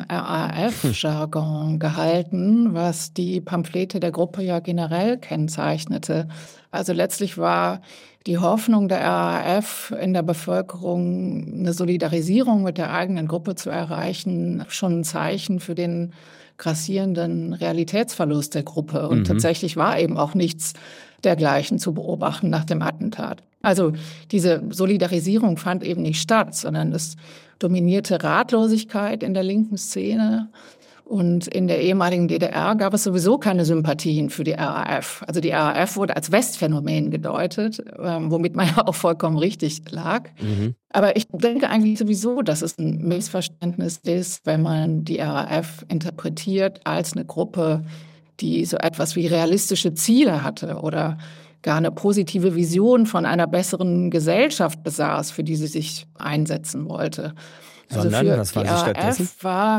RAF-Jargon gehalten, was die Pamphlete der Gruppe ja generell kennzeichnete. Also letztlich war die Hoffnung der RAF in der Bevölkerung, eine Solidarisierung mit der eigenen Gruppe zu erreichen, schon ein Zeichen für den grassierenden Realitätsverlust der Gruppe. Und tatsächlich war eben auch nichts dergleichen zu beobachten nach dem Attentat. Also diese Solidarisierung fand eben nicht statt, sondern es dominierte Ratlosigkeit in der linken Szene Und in der ehemaligen DDR gab es sowieso keine Sympathien für die RAF. Also die RAF wurde als Westphänomen gedeutet, womit man ja auch vollkommen richtig lag. Aber ich denke eigentlich sowieso, dass es ein Missverständnis ist, wenn man die RAF interpretiert als eine Gruppe, die so etwas wie realistische Ziele hatte oder gar eine positive Vision von einer besseren Gesellschaft besaß, für die sie sich einsetzen wollte. Sondern, was war sie stattdessen?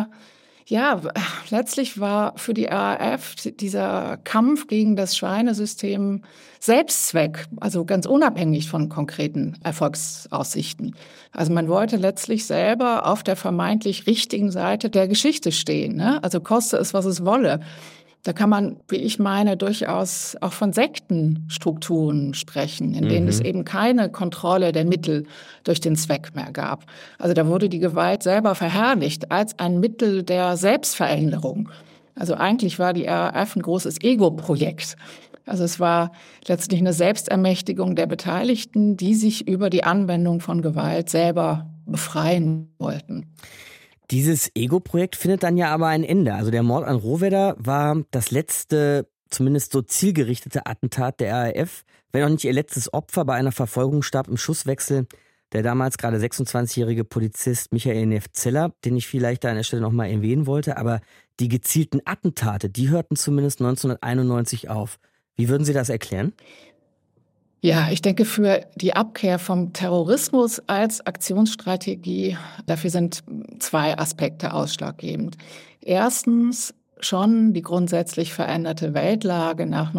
Letztlich war für die RAF dieser Kampf gegen das Schweinesystem Selbstzweck, also ganz unabhängig von konkreten Erfolgsaussichten. Also man wollte letztlich selber auf der vermeintlich richtigen Seite der Geschichte stehen, ne? Also koste es, was es wolle. Da kann man, wie ich meine, durchaus auch von Sektenstrukturen sprechen, in denen es eben keine Kontrolle der Mittel durch den Zweck mehr gab. Also da wurde die Gewalt selber verherrlicht als ein Mittel der Selbstveränderung. Also eigentlich war die RAF ein großes Ego-Projekt. Also es war letztlich eine Selbstermächtigung der Beteiligten, die sich über die Anwendung von Gewalt selber befreien wollten. Dieses Ego-Projekt findet dann ja aber ein Ende. Also der Mord an Rohwedder war das letzte, zumindest so zielgerichtete Attentat der RAF, wenn auch nicht ihr letztes Opfer. Bei einer Verfolgung starb im Schusswechsel der damals gerade 26-jährige Polizist Michael Neff-Zeller, den ich vielleicht da an der Stelle nochmal erwähnen wollte. Aber die gezielten Attentate, die hörten zumindest 1991 auf. Wie würden Sie das erklären? Ja, ich denke, für die Abkehr vom Terrorismus als Aktionsstrategie, dafür sind zwei Aspekte ausschlaggebend. Erstens schon die grundsätzlich veränderte Weltlage nach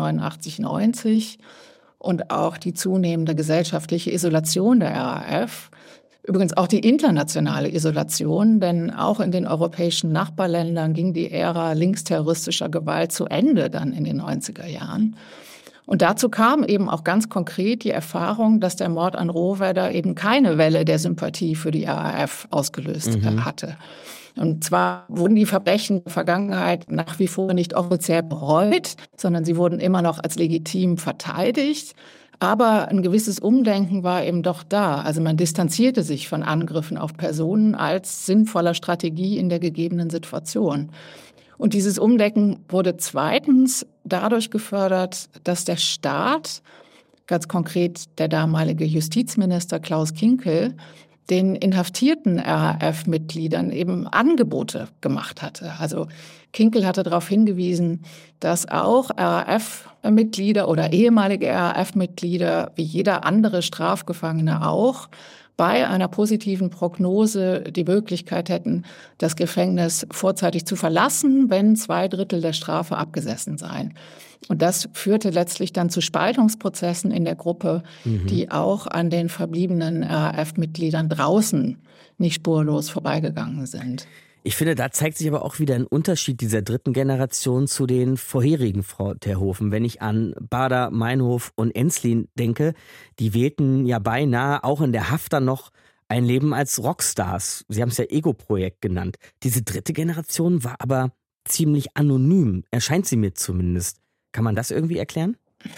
1989-90 und auch die zunehmende gesellschaftliche Isolation der RAF. Übrigens auch die internationale Isolation, denn auch in den europäischen Nachbarländern ging die Ära linksterroristischer Gewalt zu Ende dann in den 90er Jahren. Und dazu kam eben auch ganz konkret die Erfahrung, dass der Mord an Rohwedder eben keine Welle der Sympathie für die RAF ausgelöst hatte. Und zwar wurden die Verbrechen in der Vergangenheit nach wie vor nicht offiziell bereut, sondern sie wurden immer noch als legitim verteidigt. Aber ein gewisses Umdenken war eben doch da. Also man distanzierte sich von Angriffen auf Personen als sinnvoller Strategie in der gegebenen Situation. Und dieses Umdenken wurde zweitens dadurch gefördert, dass der Staat, ganz konkret der damalige Justizminister Klaus Kinkel, den inhaftierten RAF-Mitgliedern eben Angebote gemacht hatte. Also Kinkel hatte darauf hingewiesen, dass auch RAF-Mitglieder oder ehemalige RAF-Mitglieder wie jeder andere Strafgefangene auch bei einer positiven Prognose die Möglichkeit hätten, das Gefängnis vorzeitig zu verlassen, wenn 2/3 der Strafe abgesessen seien. Und das führte letztlich dann zu Spaltungsprozessen in der Gruppe, die auch an den verbliebenen RAF-Mitgliedern draußen nicht spurlos vorbeigegangen sind. Ich finde, da zeigt sich aber auch wieder ein Unterschied dieser dritten Generation zu den vorherigen, Frau Terhofen. Wenn ich an Baader, Meinhof und Enslin denke, die wählten ja beinahe auch in der Haft dann noch ein Leben als Rockstars. Sie haben es ja Ego-Projekt genannt. Diese dritte Generation war aber ziemlich anonym, erscheint sie mir zumindest. Kann man das irgendwie erklären?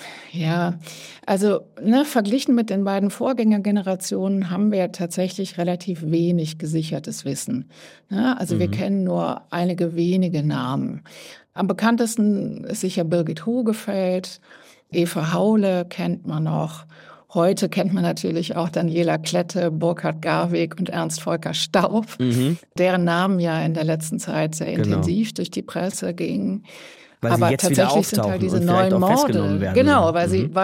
Ja, also verglichen mit den beiden Vorgängergenerationen haben wir tatsächlich relativ wenig gesichertes Wissen. Also wir kennen nur einige wenige Namen. Am bekanntesten ist sicher Birgit Hogefeld, Eva Haule kennt man noch. Heute kennt man natürlich auch Daniela Klette, Burkhard Garweg und Ernst Volker Staub, deren Namen ja in der letzten Zeit sehr intensiv durch die Presse gingen. Weil sie jetzt wieder auftauchen halt diese und vielleicht neuen auch Morde. festgenommen werden. Genau,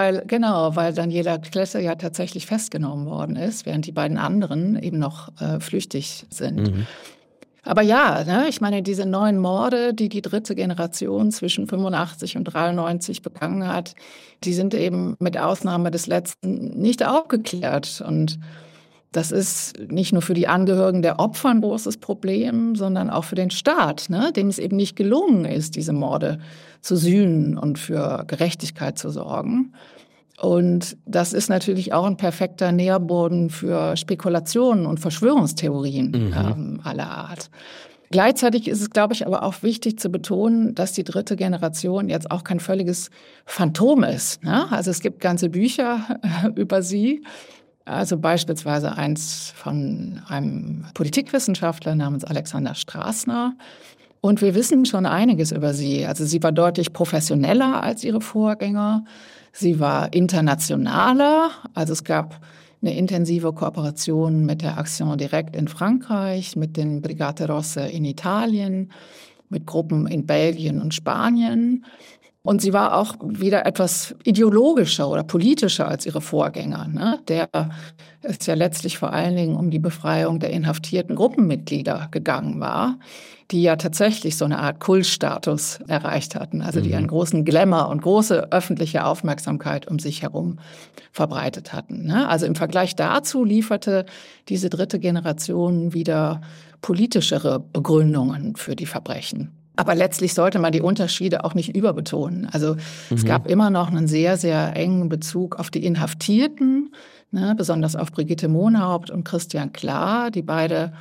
weil Daniela Klette ja tatsächlich festgenommen worden ist, während die beiden anderen eben noch flüchtig sind. Aber ja, ich meine, diese neuen Morde, die die dritte Generation zwischen 85 und 93 begangen hat, die sind eben mit Ausnahme des letzten nicht aufgeklärt. Und das ist nicht nur für die Angehörigen der Opfer ein großes Problem, sondern auch für den Staat, dem es eben nicht gelungen ist, diese Morde zu sühnen und für Gerechtigkeit zu sorgen. Und das ist natürlich auch ein perfekter Nährboden für Spekulationen und Verschwörungstheorien aller Art. Gleichzeitig ist es, glaube ich, aber auch wichtig zu betonen, dass die dritte Generation jetzt auch kein völliges Phantom ist. Also es gibt ganze Bücher über sie. Also beispielsweise eins von einem Politikwissenschaftler namens Alexander Straßner, Und wir wissen schon einiges über sie. Also sie war deutlich professioneller als ihre Vorgänger. Sie war internationaler. Also es gab eine intensive Kooperation mit der Action Directe in Frankreich, mit den Brigate Rosse in Italien, mit Gruppen in Belgien und Spanien. Und sie war auch wieder etwas ideologischer oder politischer als ihre Vorgänger. Ne? Der ist ja letztlich vor allen Dingen um die Befreiung der inhaftierten Gruppenmitglieder gegangen war, die ja tatsächlich so eine Art Kultstatus erreicht hatten, also die einen großen Glamour und große öffentliche Aufmerksamkeit um sich herum verbreitet hatten. Ne? Also im Vergleich dazu lieferte diese dritte Generation wieder politischere Begründungen für die Verbrechen. Aber letztlich sollte man die Unterschiede auch nicht überbetonen. Also es gab immer noch einen sehr, sehr engen Bezug auf die Inhaftierten, ne, besonders auf Brigitte Mohnhaupt und Christian Klar, die beide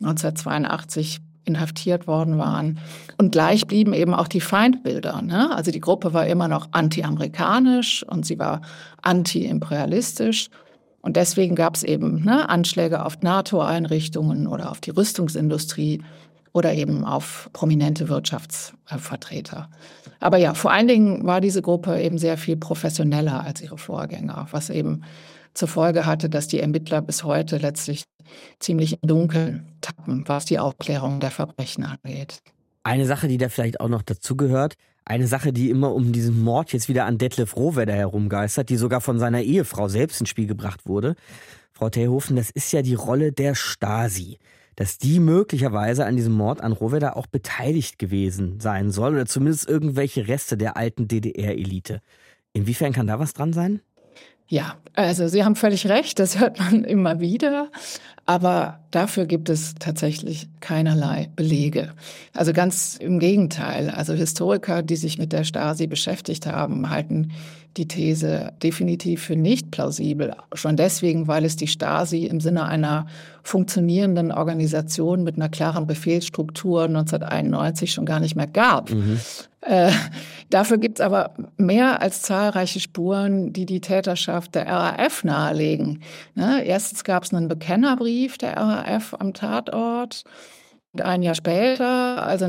1982 inhaftiert worden waren. Und gleich blieben eben auch die Feindbilder. Ne? Also die Gruppe war immer noch anti-amerikanisch und sie war anti-imperialistisch. Und deswegen gab es eben Anschläge auf NATO-Einrichtungen oder auf die Rüstungsindustrie oder eben auf prominente Wirtschaftsvertreter. Aber ja, vor allen Dingen war diese Gruppe eben sehr viel professioneller als ihre Vorgänger, was eben zur Folge hatte, dass die Ermittler bis heute letztlich ziemlich im Dunkeln tappen, was die Aufklärung der Verbrechen angeht. Eine Sache, die da vielleicht auch noch dazugehört, eine Sache, die immer um diesen Mord jetzt wieder an Detlef Rohwedder herumgeistert, die sogar von seiner Ehefrau selbst ins Spiel gebracht wurde. Frau Terhofen, das ist ja die Rolle der Stasi. Dass die möglicherweise an diesem Mord an Rohwedder auch beteiligt gewesen sein soll oder zumindest irgendwelche Reste der alten DDR-Elite. Inwiefern kann da was dran sein? Ja, also Sie haben völlig recht, das hört man immer wieder. Aber dafür gibt es tatsächlich keinerlei Belege. Also ganz im Gegenteil. Also Historiker, die sich mit der Stasi beschäftigt haben, halten die These definitiv für nicht plausibel. Schon deswegen, weil es die Stasi im Sinne einer funktionierenden Organisation mit einer klaren Befehlsstruktur 1991 schon gar nicht mehr gab. Dafür gibt es aber mehr als zahlreiche Spuren, die die Täterschaft der RAF nahelegen. Ne? Erstens gab es einen Bekennerbrief der RAF am Tatort. Und ein Jahr später, also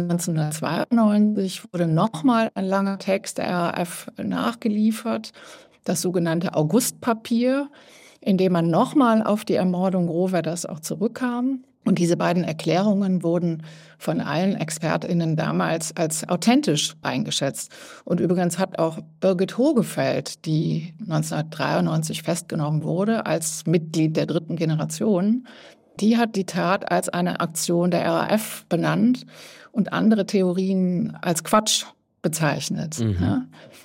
1992, wurde nochmal ein langer Text der RAF nachgeliefert, das sogenannte Augustpapier, in dem man nochmal auf die Ermordung Rohwedders auch zurückkam. Und diese beiden Erklärungen wurden von allen ExpertInnen damals als authentisch eingeschätzt. Und übrigens hat auch Birgit Hogefeld, die 1993 festgenommen wurde, als Mitglied der dritten Generation, die hat die Tat als eine Aktion der RAF benannt und andere Theorien als Quatsch bezeichnet. Ja.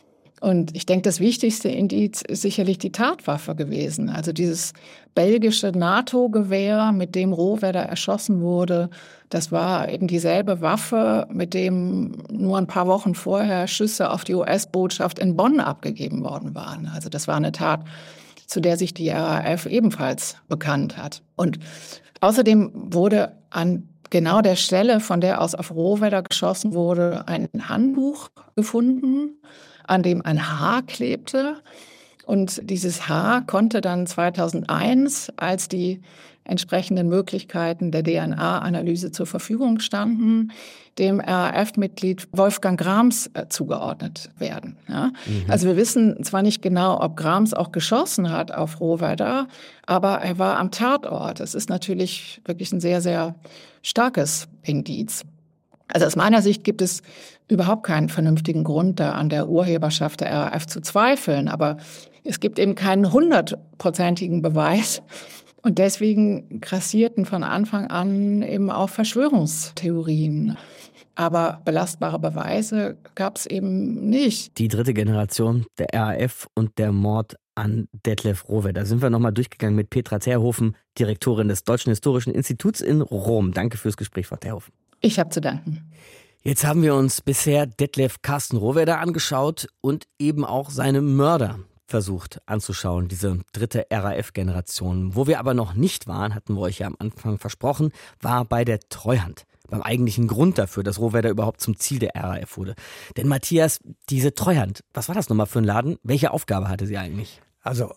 Und ich denke, das wichtigste Indiz ist sicherlich die Tatwaffe gewesen. Also dieses belgische NATO-Gewehr, mit dem Rohwedder erschossen wurde, das war eben dieselbe Waffe, mit dem nur ein paar Wochen vorher Schüsse auf die US-Botschaft in Bonn abgegeben worden waren. Also das war eine Tat, zu der sich die RAF ebenfalls bekannt hat. Und außerdem wurde an genau der Stelle, von der aus auf Rohwedder geschossen wurde, ein Handbuch gefunden, an dem ein Haar klebte. Und dieses Haar konnte dann 2001, als die entsprechenden Möglichkeiten der DNA-Analyse zur Verfügung standen, dem RAF-Mitglied Wolfgang Grams zugeordnet werden. Ja? Also wir wissen zwar nicht genau, ob Grams auch geschossen hat auf Rohwedder, aber er war am Tatort. Es ist natürlich wirklich ein sehr, sehr starkes Indiz. Also aus meiner Sicht gibt es überhaupt keinen vernünftigen Grund, da an der Urheberschaft der RAF zu zweifeln. Aber es gibt eben keinen 100%igen Beweis. Und deswegen grassierten von Anfang an eben auch Verschwörungstheorien. Aber belastbare Beweise gab es eben nicht. Die dritte Generation der RAF und der Mord an Detlef Rohwedder. Da sind wir nochmal durchgegangen mit Petra Terhofen, Direktorin des Deutschen Historischen Instituts in Rom. Danke fürs Gespräch, Frau Terhofen. Ich habe zu danken. Jetzt haben wir uns bisher Detlef Carsten Rohwedder angeschaut und eben auch seine Mörder versucht anzuschauen, diese dritte RAF-Generation. Wo wir aber noch nicht waren, hatten wir euch ja am Anfang versprochen, war bei der Treuhand. Beim eigentlichen Grund dafür, dass Rohwedder überhaupt zum Ziel der RAF wurde. Denn Matthias, diese Treuhand, was war das nochmal für ein Laden? Welche Aufgabe hatte sie eigentlich? Also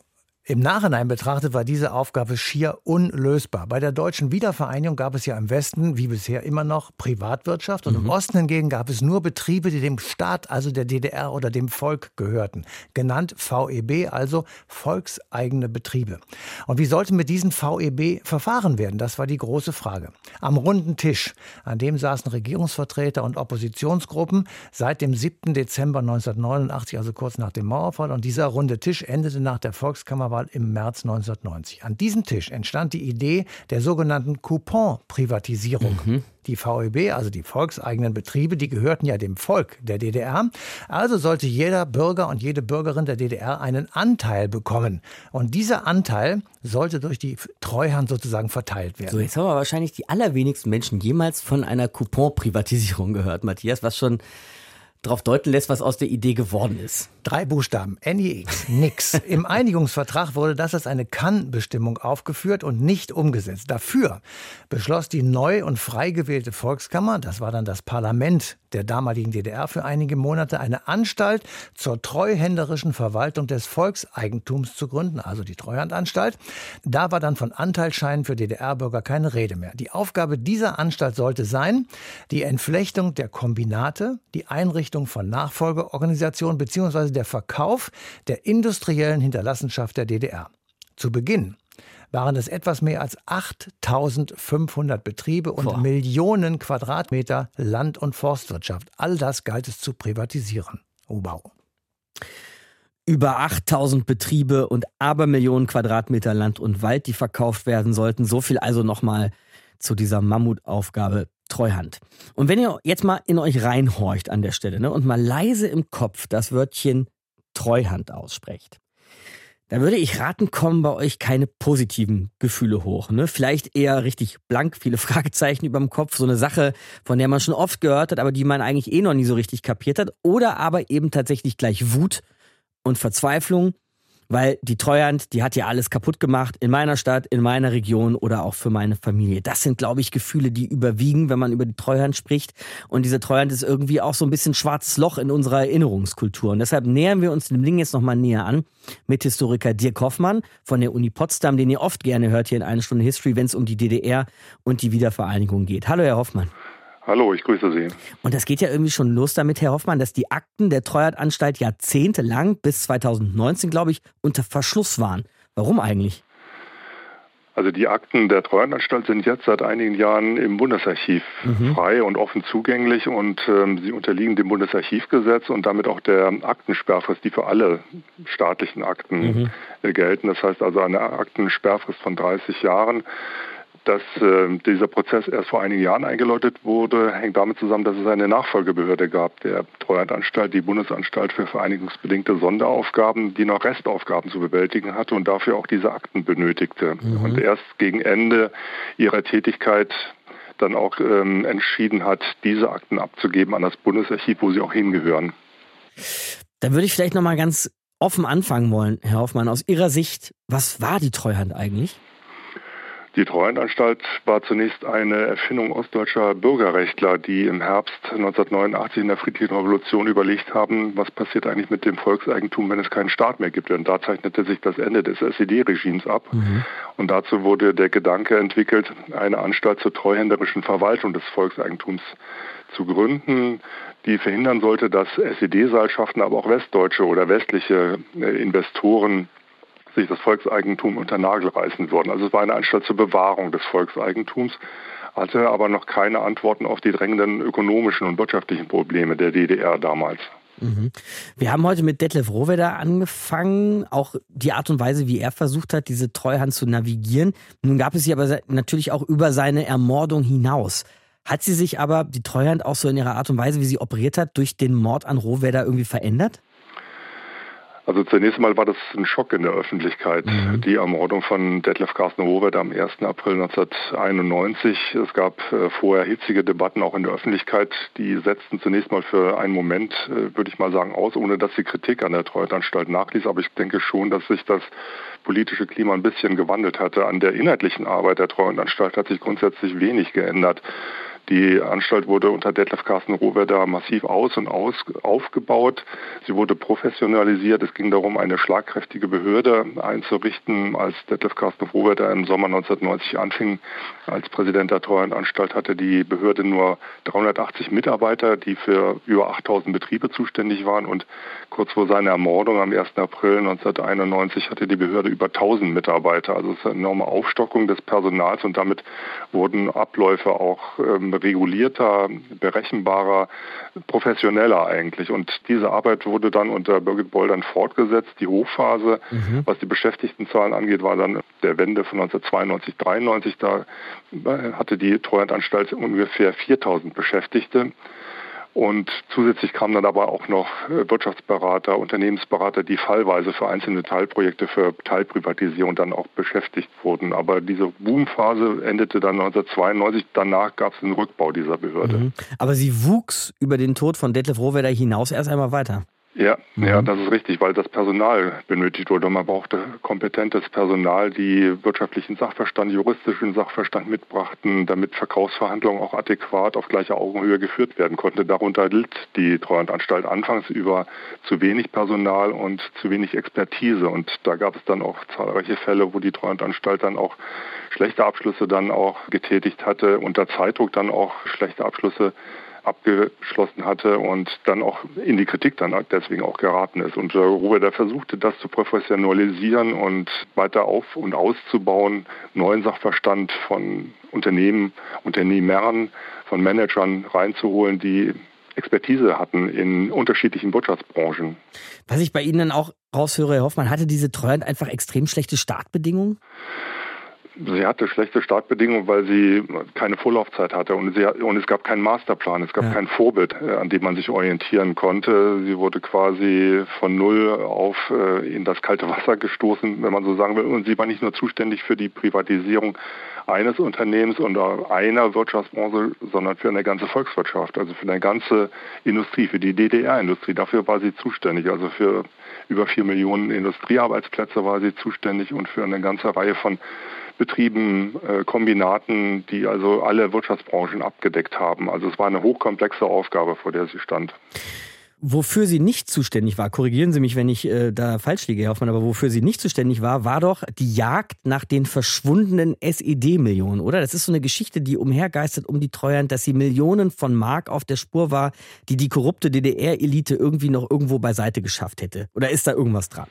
Im Nachhinein betrachtet war diese Aufgabe schier unlösbar. Bei der deutschen Wiedervereinigung gab es ja im Westen, wie bisher immer noch, Privatwirtschaft. Und im Osten hingegen gab es nur Betriebe, die dem Staat, also der DDR oder dem Volk gehörten. Genannt VEB, also volkseigene Betriebe. Und wie sollte mit diesen VEB verfahren werden? Das war die große Frage. Am runden Tisch, an dem saßen Regierungsvertreter und Oppositionsgruppen seit dem 7. Dezember 1989, also kurz nach dem Mauerfall. Und dieser runde Tisch endete nach der Volkskammerwahl im März 1990. An diesem Tisch entstand die Idee der sogenannten Coupon-Privatisierung. Die VEB, also die volkseigenen Betriebe, die gehörten ja dem Volk der DDR. Also sollte jeder Bürger und jede Bürgerin der DDR einen Anteil bekommen. Und dieser Anteil sollte durch die Treuhand sozusagen verteilt werden. So, jetzt haben wir wahrscheinlich die allerwenigsten Menschen jemals von einer Coupon-Privatisierung gehört, Matthias, was schon darauf deuten lässt, was aus der Idee geworden ist. 3 Buchstaben, NIX, nix. Im Einigungsvertrag wurde das als eine Kann-Bestimmung aufgeführt und nicht umgesetzt. Dafür beschloss die neu und frei gewählte Volkskammer, das war dann das Parlament der damaligen DDR für einige Monate, eine Anstalt zur treuhänderischen Verwaltung des Volkseigentums zu gründen, also die Treuhandanstalt. Da war dann von Anteilsscheinen für DDR-Bürger keine Rede mehr. Die Aufgabe dieser Anstalt sollte sein, die Entflechtung der Kombinate, die Einrichtung von Nachfolgeorganisationen bzw. der Verkauf der industriellen Hinterlassenschaft der DDR. Zu Beginn waren es etwas mehr als 8.500 Betriebe und Millionen Quadratmeter Land- und Forstwirtschaft. All das galt es zu privatisieren. Oh, wow. Über 8.000 Betriebe und Abermillionen Quadratmeter Land und Wald, die verkauft werden sollten. So viel also nochmal zu dieser Mammutaufgabe Treuhand. Und wenn ihr jetzt mal in euch reinhorcht an der Stelle, ne, und mal leise im Kopf das Wörtchen Treuhand aussprecht, da würde ich raten, kommen bei euch keine positiven Gefühle hoch. Ne? Vielleicht eher richtig blank, viele Fragezeichen über dem Kopf, so eine Sache, von der man schon oft gehört hat, aber die man eigentlich noch nie so richtig kapiert hat. Oder aber eben tatsächlich gleich Wut und Verzweiflung, weil die Treuhand, die hat ja alles kaputt gemacht in meiner Stadt, in meiner Region oder auch für meine Familie. Das sind, glaube ich, Gefühle, die überwiegen, wenn man über die Treuhand spricht. Und diese Treuhand ist irgendwie auch so ein bisschen schwarzes Loch in unserer Erinnerungskultur. Und deshalb nähern wir uns dem Ding jetzt nochmal näher an mit Historiker Dirk Hoffmann von der Uni Potsdam, den ihr oft gerne hört hier in 1 Stunde History, wenn es um die DDR und die Wiedervereinigung geht. Hallo, Herr Hoffmann. Hallo, ich grüße Sie. Und das geht ja irgendwie schon los damit, Herr Hoffmann, dass die Akten der Treuhandanstalt jahrzehntelang bis 2019, glaube ich, unter Verschluss waren. Warum eigentlich? Also die Akten der Treuhandanstalt sind jetzt seit einigen Jahren im Bundesarchiv frei und offen zugänglich und sie unterliegen dem Bundesarchivgesetz und damit auch der Aktensperrfrist, die für alle staatlichen Akten gelten. Das heißt also eine Aktensperrfrist von 30 Jahren. Dass dieser Prozess erst vor einigen Jahren eingeläutet wurde, hängt damit zusammen, dass es eine Nachfolgebehörde gab, der Treuhandanstalt, die Bundesanstalt für vereinigungsbedingte Sonderaufgaben, die noch Restaufgaben zu bewältigen hatte und dafür auch diese Akten benötigte. Und erst gegen Ende ihrer Tätigkeit dann auch entschieden hat, diese Akten abzugeben an das Bundesarchiv, wo sie auch hingehören. Da würde ich vielleicht noch mal ganz offen anfangen wollen, Herr Hoffmann. Aus Ihrer Sicht, was war die Treuhand eigentlich? Die Treuhandanstalt war zunächst eine Erfindung ostdeutscher Bürgerrechtler, die im Herbst 1989 in der Friedlichen Revolution überlegt haben, was passiert eigentlich mit dem Volkseigentum, wenn es keinen Staat mehr gibt. Denn da zeichnete sich das Ende des SED-Regimes ab. Und dazu wurde der Gedanke entwickelt, eine Anstalt zur treuhänderischen Verwaltung des Volkseigentums zu gründen, die verhindern sollte, dass SED-Seilschaften, aber auch westdeutsche oder westliche Investoren sich das Volkseigentum unter Nagel reißen würden. Also es war eine Anstalt zur Bewahrung des Volkseigentums, hatte aber noch keine Antworten auf die drängenden ökonomischen und wirtschaftlichen Probleme der DDR damals. Wir haben heute mit Detlef Rohwedder angefangen, auch die Art und Weise, wie er versucht hat, diese Treuhand zu navigieren. Nun gab es sie aber natürlich auch über seine Ermordung hinaus. Hat sie sich aber, die Treuhand, auch so in ihrer Art und Weise, wie sie operiert hat, durch den Mord an Rohwedder irgendwie verändert? Also zunächst mal war das ein Schock in der Öffentlichkeit, die Ermordung von Detlef Carsten Rohwedder am 1. April 1991. Es gab vorher hitzige Debatten auch in der Öffentlichkeit, die setzten zunächst mal für einen Moment, würde ich mal sagen, aus, ohne dass die Kritik an der Treuhandanstalt nachließ. Aber ich denke schon, dass sich das politische Klima ein bisschen gewandelt hatte. An der inhaltlichen Arbeit der Treuhandanstalt hat sich grundsätzlich wenig geändert. Die Anstalt wurde unter Detlef Carsten Rohwedder massiv aufgebaut. Sie wurde professionalisiert. Es ging darum, eine schlagkräftige Behörde einzurichten. Als Detlef Carsten Rohwedder im Sommer 1990 anfing als Präsident der Treuhandanstalt, hatte die Behörde nur 380 Mitarbeiter, die für über 8000 Betriebe zuständig waren. Und kurz vor seiner Ermordung am 1. April 1991 hatte die Behörde über 1000 Mitarbeiter. Also es ist eine enorme Aufstockung des Personals und damit wurden Abläufe auch regulierter, berechenbarer, professioneller eigentlich. Und diese Arbeit wurde dann unter Birgit Boll dann fortgesetzt. Die Hochphase, was die Beschäftigtenzahlen angeht, war dann der Wende von 1992, 93. Da hatte die Treuhandanstalt ungefähr 4000 Beschäftigte. Und zusätzlich kamen dann aber auch noch Wirtschaftsberater, Unternehmensberater, die fallweise für einzelne Teilprojekte, für Teilprivatisierung dann auch beschäftigt wurden. Aber diese Boomphase endete dann 1992. Danach gab es einen Rückbau dieser Behörde. Aber sie wuchs über den Tod von Detlef Rohwedder hinaus erst einmal weiter. Ja, das ist richtig, weil das Personal benötigt wurde. Man brauchte kompetentes Personal, die wirtschaftlichen Sachverstand, juristischen Sachverstand mitbrachten, damit Verkaufsverhandlungen auch adäquat auf gleicher Augenhöhe geführt werden konnten. Darunter litt die Treuhandanstalt anfangs über zu wenig Personal und zu wenig Expertise. Und da gab es dann auch zahlreiche Fälle, wo die Treuhandanstalt dann auch schlechte Abschlüsse dann auch getätigt hatte, unter Zeitdruck dann auch schlechte Abschlüsse abgeschlossen hatte und dann auch in die Kritik dann deswegen auch geraten ist. Und Rohwedder versuchte das zu professionalisieren und weiter auf- und auszubauen, neuen Sachverstand von Unternehmern, von Managern reinzuholen, die Expertise hatten in unterschiedlichen Wirtschaftsbranchen. Was ich bei Ihnen dann auch raushöre, Herr Hoffmann, hatte diese Treuhand einfach extrem schlechte Startbedingungen? Sie hatte schlechte Startbedingungen, weil sie keine Vorlaufzeit hatte und es gab keinen Masterplan, es gab kein Vorbild, an dem man sich orientieren konnte. Sie wurde quasi von null auf in das kalte Wasser gestoßen, wenn man so sagen will. Und sie war nicht nur zuständig für die Privatisierung eines Unternehmens und einer Wirtschaftsbranche, sondern für eine ganze Volkswirtschaft, also für eine ganze Industrie, für die DDR-Industrie. Dafür war sie zuständig, also für über 4 Millionen Industriearbeitsplätze war sie zuständig und für eine ganze Reihe von Betrieben, Kombinaten, die also alle Wirtschaftsbranchen abgedeckt haben. Also es war eine hochkomplexe Aufgabe, vor der sie stand. Wofür sie nicht zuständig war, korrigieren Sie mich, wenn ich da falsch liege, Herr Hoffmann, aber wofür sie nicht zuständig war doch die Jagd nach den verschwundenen SED-Millionen, oder? Das ist so eine Geschichte, die umhergeistert um die Treuhand, dass sie Millionen von Mark auf der Spur war, die korrupte DDR-Elite irgendwie noch irgendwo beiseite geschafft hätte. Oder ist da irgendwas dran?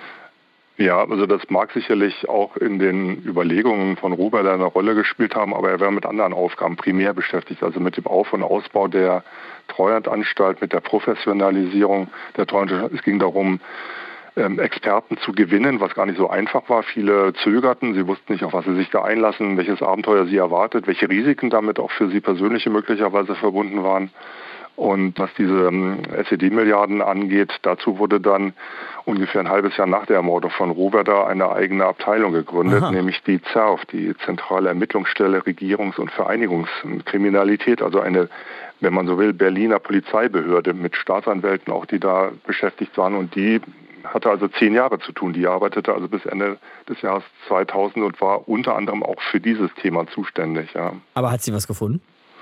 Ja, also das mag sicherlich auch in den Überlegungen von Rohwedder eine Rolle gespielt haben, aber er war mit anderen Aufgaben primär beschäftigt, also mit dem Auf- und Ausbau der Treuhandanstalt, mit der Professionalisierung der Treuhandanstalt. Es ging darum, Experten zu gewinnen, was gar nicht so einfach war. Viele zögerten, sie wussten nicht, auf was sie sich da einlassen, welches Abenteuer sie erwartet, welche Risiken damit auch für sie persönlich möglicherweise verbunden waren. Und was diese SED-Milliarden angeht, dazu wurde dann ungefähr ein halbes Jahr nach der Ermordung von Rohwedder eine eigene Abteilung gegründet, nämlich die ZERF, die Zentrale Ermittlungsstelle Regierungs- und Vereinigungskriminalität, also eine, wenn man so will, Berliner Polizeibehörde mit Staatsanwälten auch, die da beschäftigt waren, und die hatte also 10 Jahre zu tun. Die arbeitete also bis Ende des Jahres 2000 und war unter anderem auch für dieses Thema zuständig. Ja. Aber hat sie was gefunden?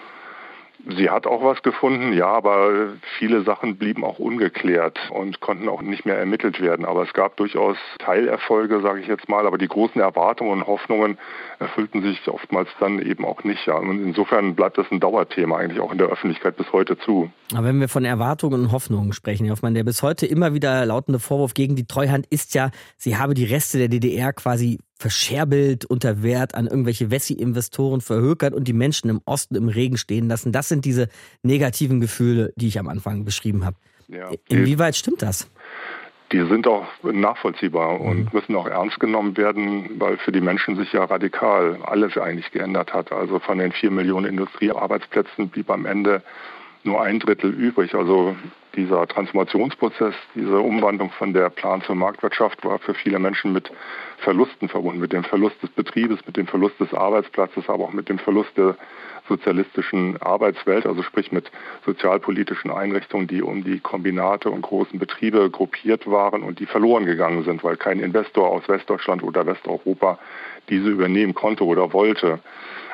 Sie hat auch was gefunden, ja, aber viele Sachen blieben auch ungeklärt und konnten auch nicht mehr ermittelt werden. Aber es gab durchaus Teilerfolge, sage ich jetzt mal, aber die großen Erwartungen und Hoffnungen erfüllten sich oftmals dann eben auch nicht. Ja. Und insofern bleibt das ein Dauerthema eigentlich auch in der Öffentlichkeit bis heute zu. Aber wenn wir von Erwartungen und Hoffnungen sprechen, Herr Hoffmann, der bis heute immer wieder lautende Vorwurf gegen die Treuhand ist ja, sie habe die Reste der DDR quasi verscherbelt, unter Wert an irgendwelche Wessi-Investoren verhökert und die Menschen im Osten im Regen stehen lassen. Das sind diese negativen Gefühle, die ich am Anfang beschrieben habe. Ja, inwieweit stimmt das? Die sind auch nachvollziehbar und müssen auch ernst genommen werden, weil für die Menschen sich ja radikal alles eigentlich geändert hat. Also von den 4 Millionen Industriearbeitsplätzen blieb am Ende nur 1/3 übrig. Also dieser Transformationsprozess, diese Umwandlung von der Plan- zur Marktwirtschaft war für viele Menschen mit Verlusten verbunden, mit dem Verlust des Betriebes, mit dem Verlust des Arbeitsplatzes, aber auch mit dem Verlust der sozialistischen Arbeitswelt, also sprich mit sozialpolitischen Einrichtungen, die um die Kombinate und großen Betriebe gruppiert waren und die verloren gegangen sind, weil kein Investor aus Westdeutschland oder Westeuropa diese übernehmen konnte oder wollte.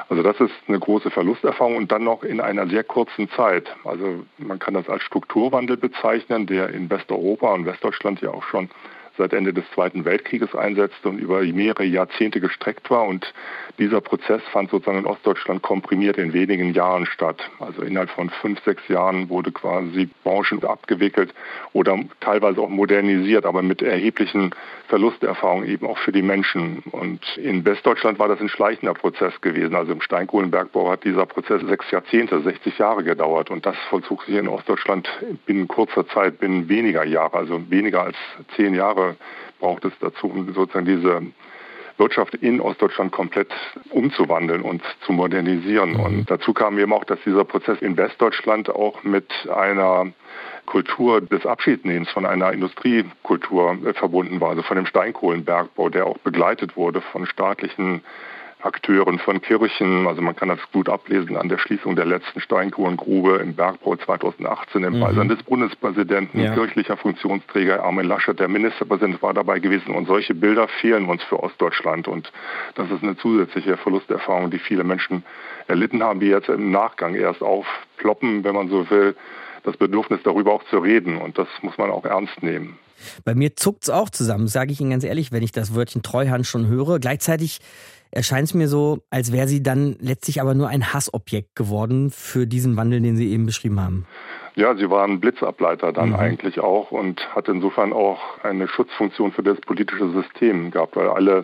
Also das ist eine große Verlusterfahrung und dann noch in einer sehr kurzen Zeit. Also man kann das als Strukturwandel bezeichnen, der in Westeuropa und Westdeutschland ja auch schon seit Ende des Zweiten Weltkrieges einsetzte und über mehrere Jahrzehnte gestreckt war. Und dieser Prozess fand sozusagen in Ostdeutschland komprimiert in wenigen Jahren statt. Also innerhalb von 5, 6 Jahren wurde quasi Branchen abgewickelt oder teilweise auch modernisiert, aber mit erheblichen Verlusterfahrungen eben auch für die Menschen. Und in Westdeutschland war das ein schleichender Prozess gewesen. Also im Steinkohlenbergbau hat dieser Prozess 6 Jahrzehnte, 60 Jahre gedauert. Und das vollzog sich in Ostdeutschland binnen kurzer Zeit, binnen weniger Jahre, also weniger als 10 Jahre braucht es dazu, um sozusagen diese Wirtschaft in Ostdeutschland komplett umzuwandeln und zu modernisieren. Und dazu kam eben auch, dass dieser Prozess in Westdeutschland auch mit einer Kultur des Abschiednehmens von einer Industriekultur verbunden war, also von dem Steinkohlenbergbau, der auch begleitet wurde von staatlichen Akteuren, von Kirchen. Also man kann das gut ablesen an der Schließung der letzten Steinkohlengrube im Bergbau 2018 im Beisein des Bundespräsidenten, kirchlicher Funktionsträger Armin Laschet, der Ministerpräsident war dabei gewesen. Und solche Bilder fehlen uns für Ostdeutschland. Und das ist eine zusätzliche Verlusterfahrung, die viele Menschen erlitten haben, die jetzt im Nachgang erst aufploppen, wenn man so will, das Bedürfnis darüber auch zu reden. Und das muss man auch ernst nehmen. Bei mir zuckt's auch zusammen, sage ich Ihnen ganz ehrlich, wenn ich das Wörtchen Treuhand schon höre. Gleichzeitig erscheint es mir so, als wäre sie dann letztlich aber nur ein Hassobjekt geworden für diesen Wandel, den Sie eben beschrieben haben. Ja, sie war ein Blitzableiter dann eigentlich auch und hat insofern auch eine Schutzfunktion für das politische System gehabt, weil alle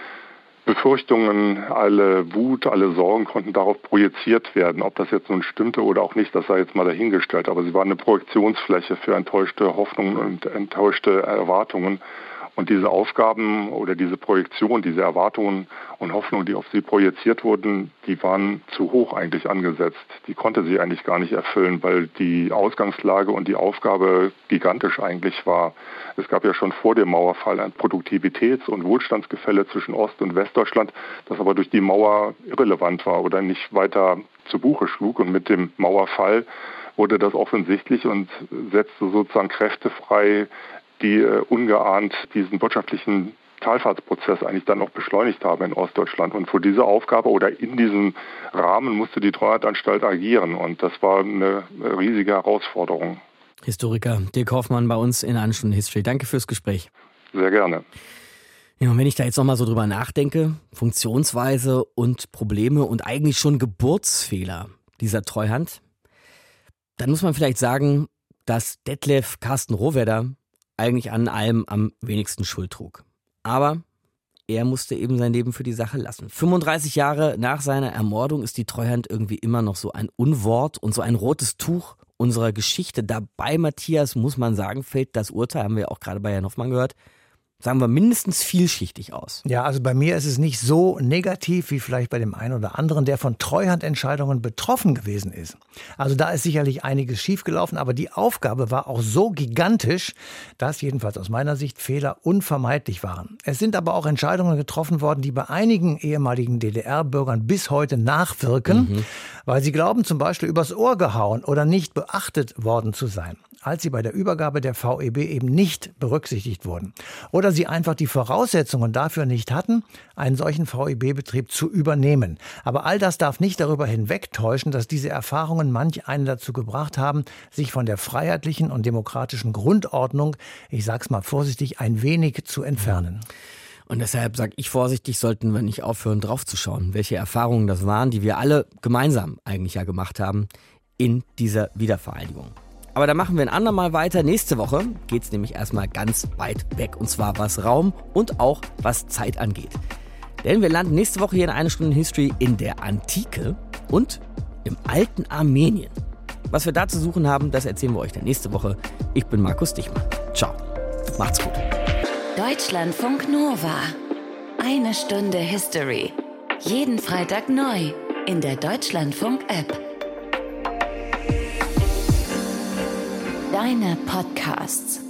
Befürchtungen, alle Wut, alle Sorgen konnten darauf projiziert werden. Ob das jetzt nun stimmte oder auch nicht, das sei jetzt mal dahingestellt. Aber sie war eine Projektionsfläche für enttäuschte Hoffnungen und enttäuschte Erwartungen. Und diese Aufgaben oder diese Projektion, diese Erwartungen und Hoffnungen, die auf sie projiziert wurden, die waren zu hoch eigentlich angesetzt. Die konnte sie eigentlich gar nicht erfüllen, weil die Ausgangslage und die Aufgabe gigantisch eigentlich war. Es gab ja schon vor dem Mauerfall ein Produktivitäts- und Wohlstandsgefälle zwischen Ost- und Westdeutschland, das aber durch die Mauer irrelevant war oder nicht weiter zu Buche schlug. Und mit dem Mauerfall wurde das offensichtlich und setzte sozusagen Kräfte frei, die ungeahnt diesen wirtschaftlichen Talfahrtsprozess eigentlich dann auch beschleunigt haben in Ostdeutschland. Und für diese Aufgabe oder in diesem Rahmen musste die Treuhandanstalt agieren. Und das war eine riesige Herausforderung. Historiker Dirk Hoffmann bei uns in Eine Stunde History. Danke fürs Gespräch. Sehr gerne. Ja, und wenn ich da jetzt nochmal so drüber nachdenke, Funktionsweise und Probleme und eigentlich schon Geburtsfehler dieser Treuhand, dann muss man vielleicht sagen, dass Detlev Carsten Rohwedder eigentlich an allem am wenigsten Schuld trug. Aber er musste eben sein Leben für die Sache lassen. 35 Jahre nach seiner Ermordung ist die Treuhand irgendwie immer noch so ein Unwort und so ein rotes Tuch unserer Geschichte. Dabei, Matthias, muss man sagen, fällt das Urteil, haben wir auch gerade bei Herrn Hoffmann gehört, sagen wir mindestens vielschichtig aus. Ja, also bei mir ist es nicht so negativ wie vielleicht bei dem einen oder anderen, der von Treuhandentscheidungen betroffen gewesen ist. Also da ist sicherlich einiges schiefgelaufen, aber die Aufgabe war auch so gigantisch, dass jedenfalls aus meiner Sicht Fehler unvermeidlich waren. Es sind aber auch Entscheidungen getroffen worden, die bei einigen ehemaligen DDR-Bürgern bis heute nachwirken, weil sie glauben, zum Beispiel übers Ohr gehauen oder nicht beachtet worden zu sein, als sie bei der Übergabe der VEB eben nicht berücksichtigt wurden. Oder sie einfach die Voraussetzungen dafür nicht hatten, einen solchen VEB-Betrieb zu übernehmen. Aber all das darf nicht darüber hinwegtäuschen, dass diese Erfahrungen manch einen dazu gebracht haben, sich von der freiheitlichen und demokratischen Grundordnung, ich sag's mal vorsichtig, ein wenig zu entfernen. Und deshalb sage ich vorsichtig, sollten wir nicht aufhören, draufzuschauen, welche Erfahrungen das waren, die wir alle gemeinsam eigentlich ja gemacht haben in dieser Wiedervereinigung. Aber da machen wir ein andermal weiter. Nächste Woche geht es nämlich erstmal ganz weit weg. Und zwar was Raum und auch was Zeit angeht. Denn wir landen nächste Woche hier in Eine Stunde History in der Antike und im alten Armenien. Was wir da zu suchen haben, das erzählen wir euch dann nächste Woche. Ich bin Markus Dichmann. Ciao. Macht's gut. Deutschlandfunk Nova. Eine Stunde History. Jeden Freitag neu in der Deutschlandfunk-App. Deine Podcasts.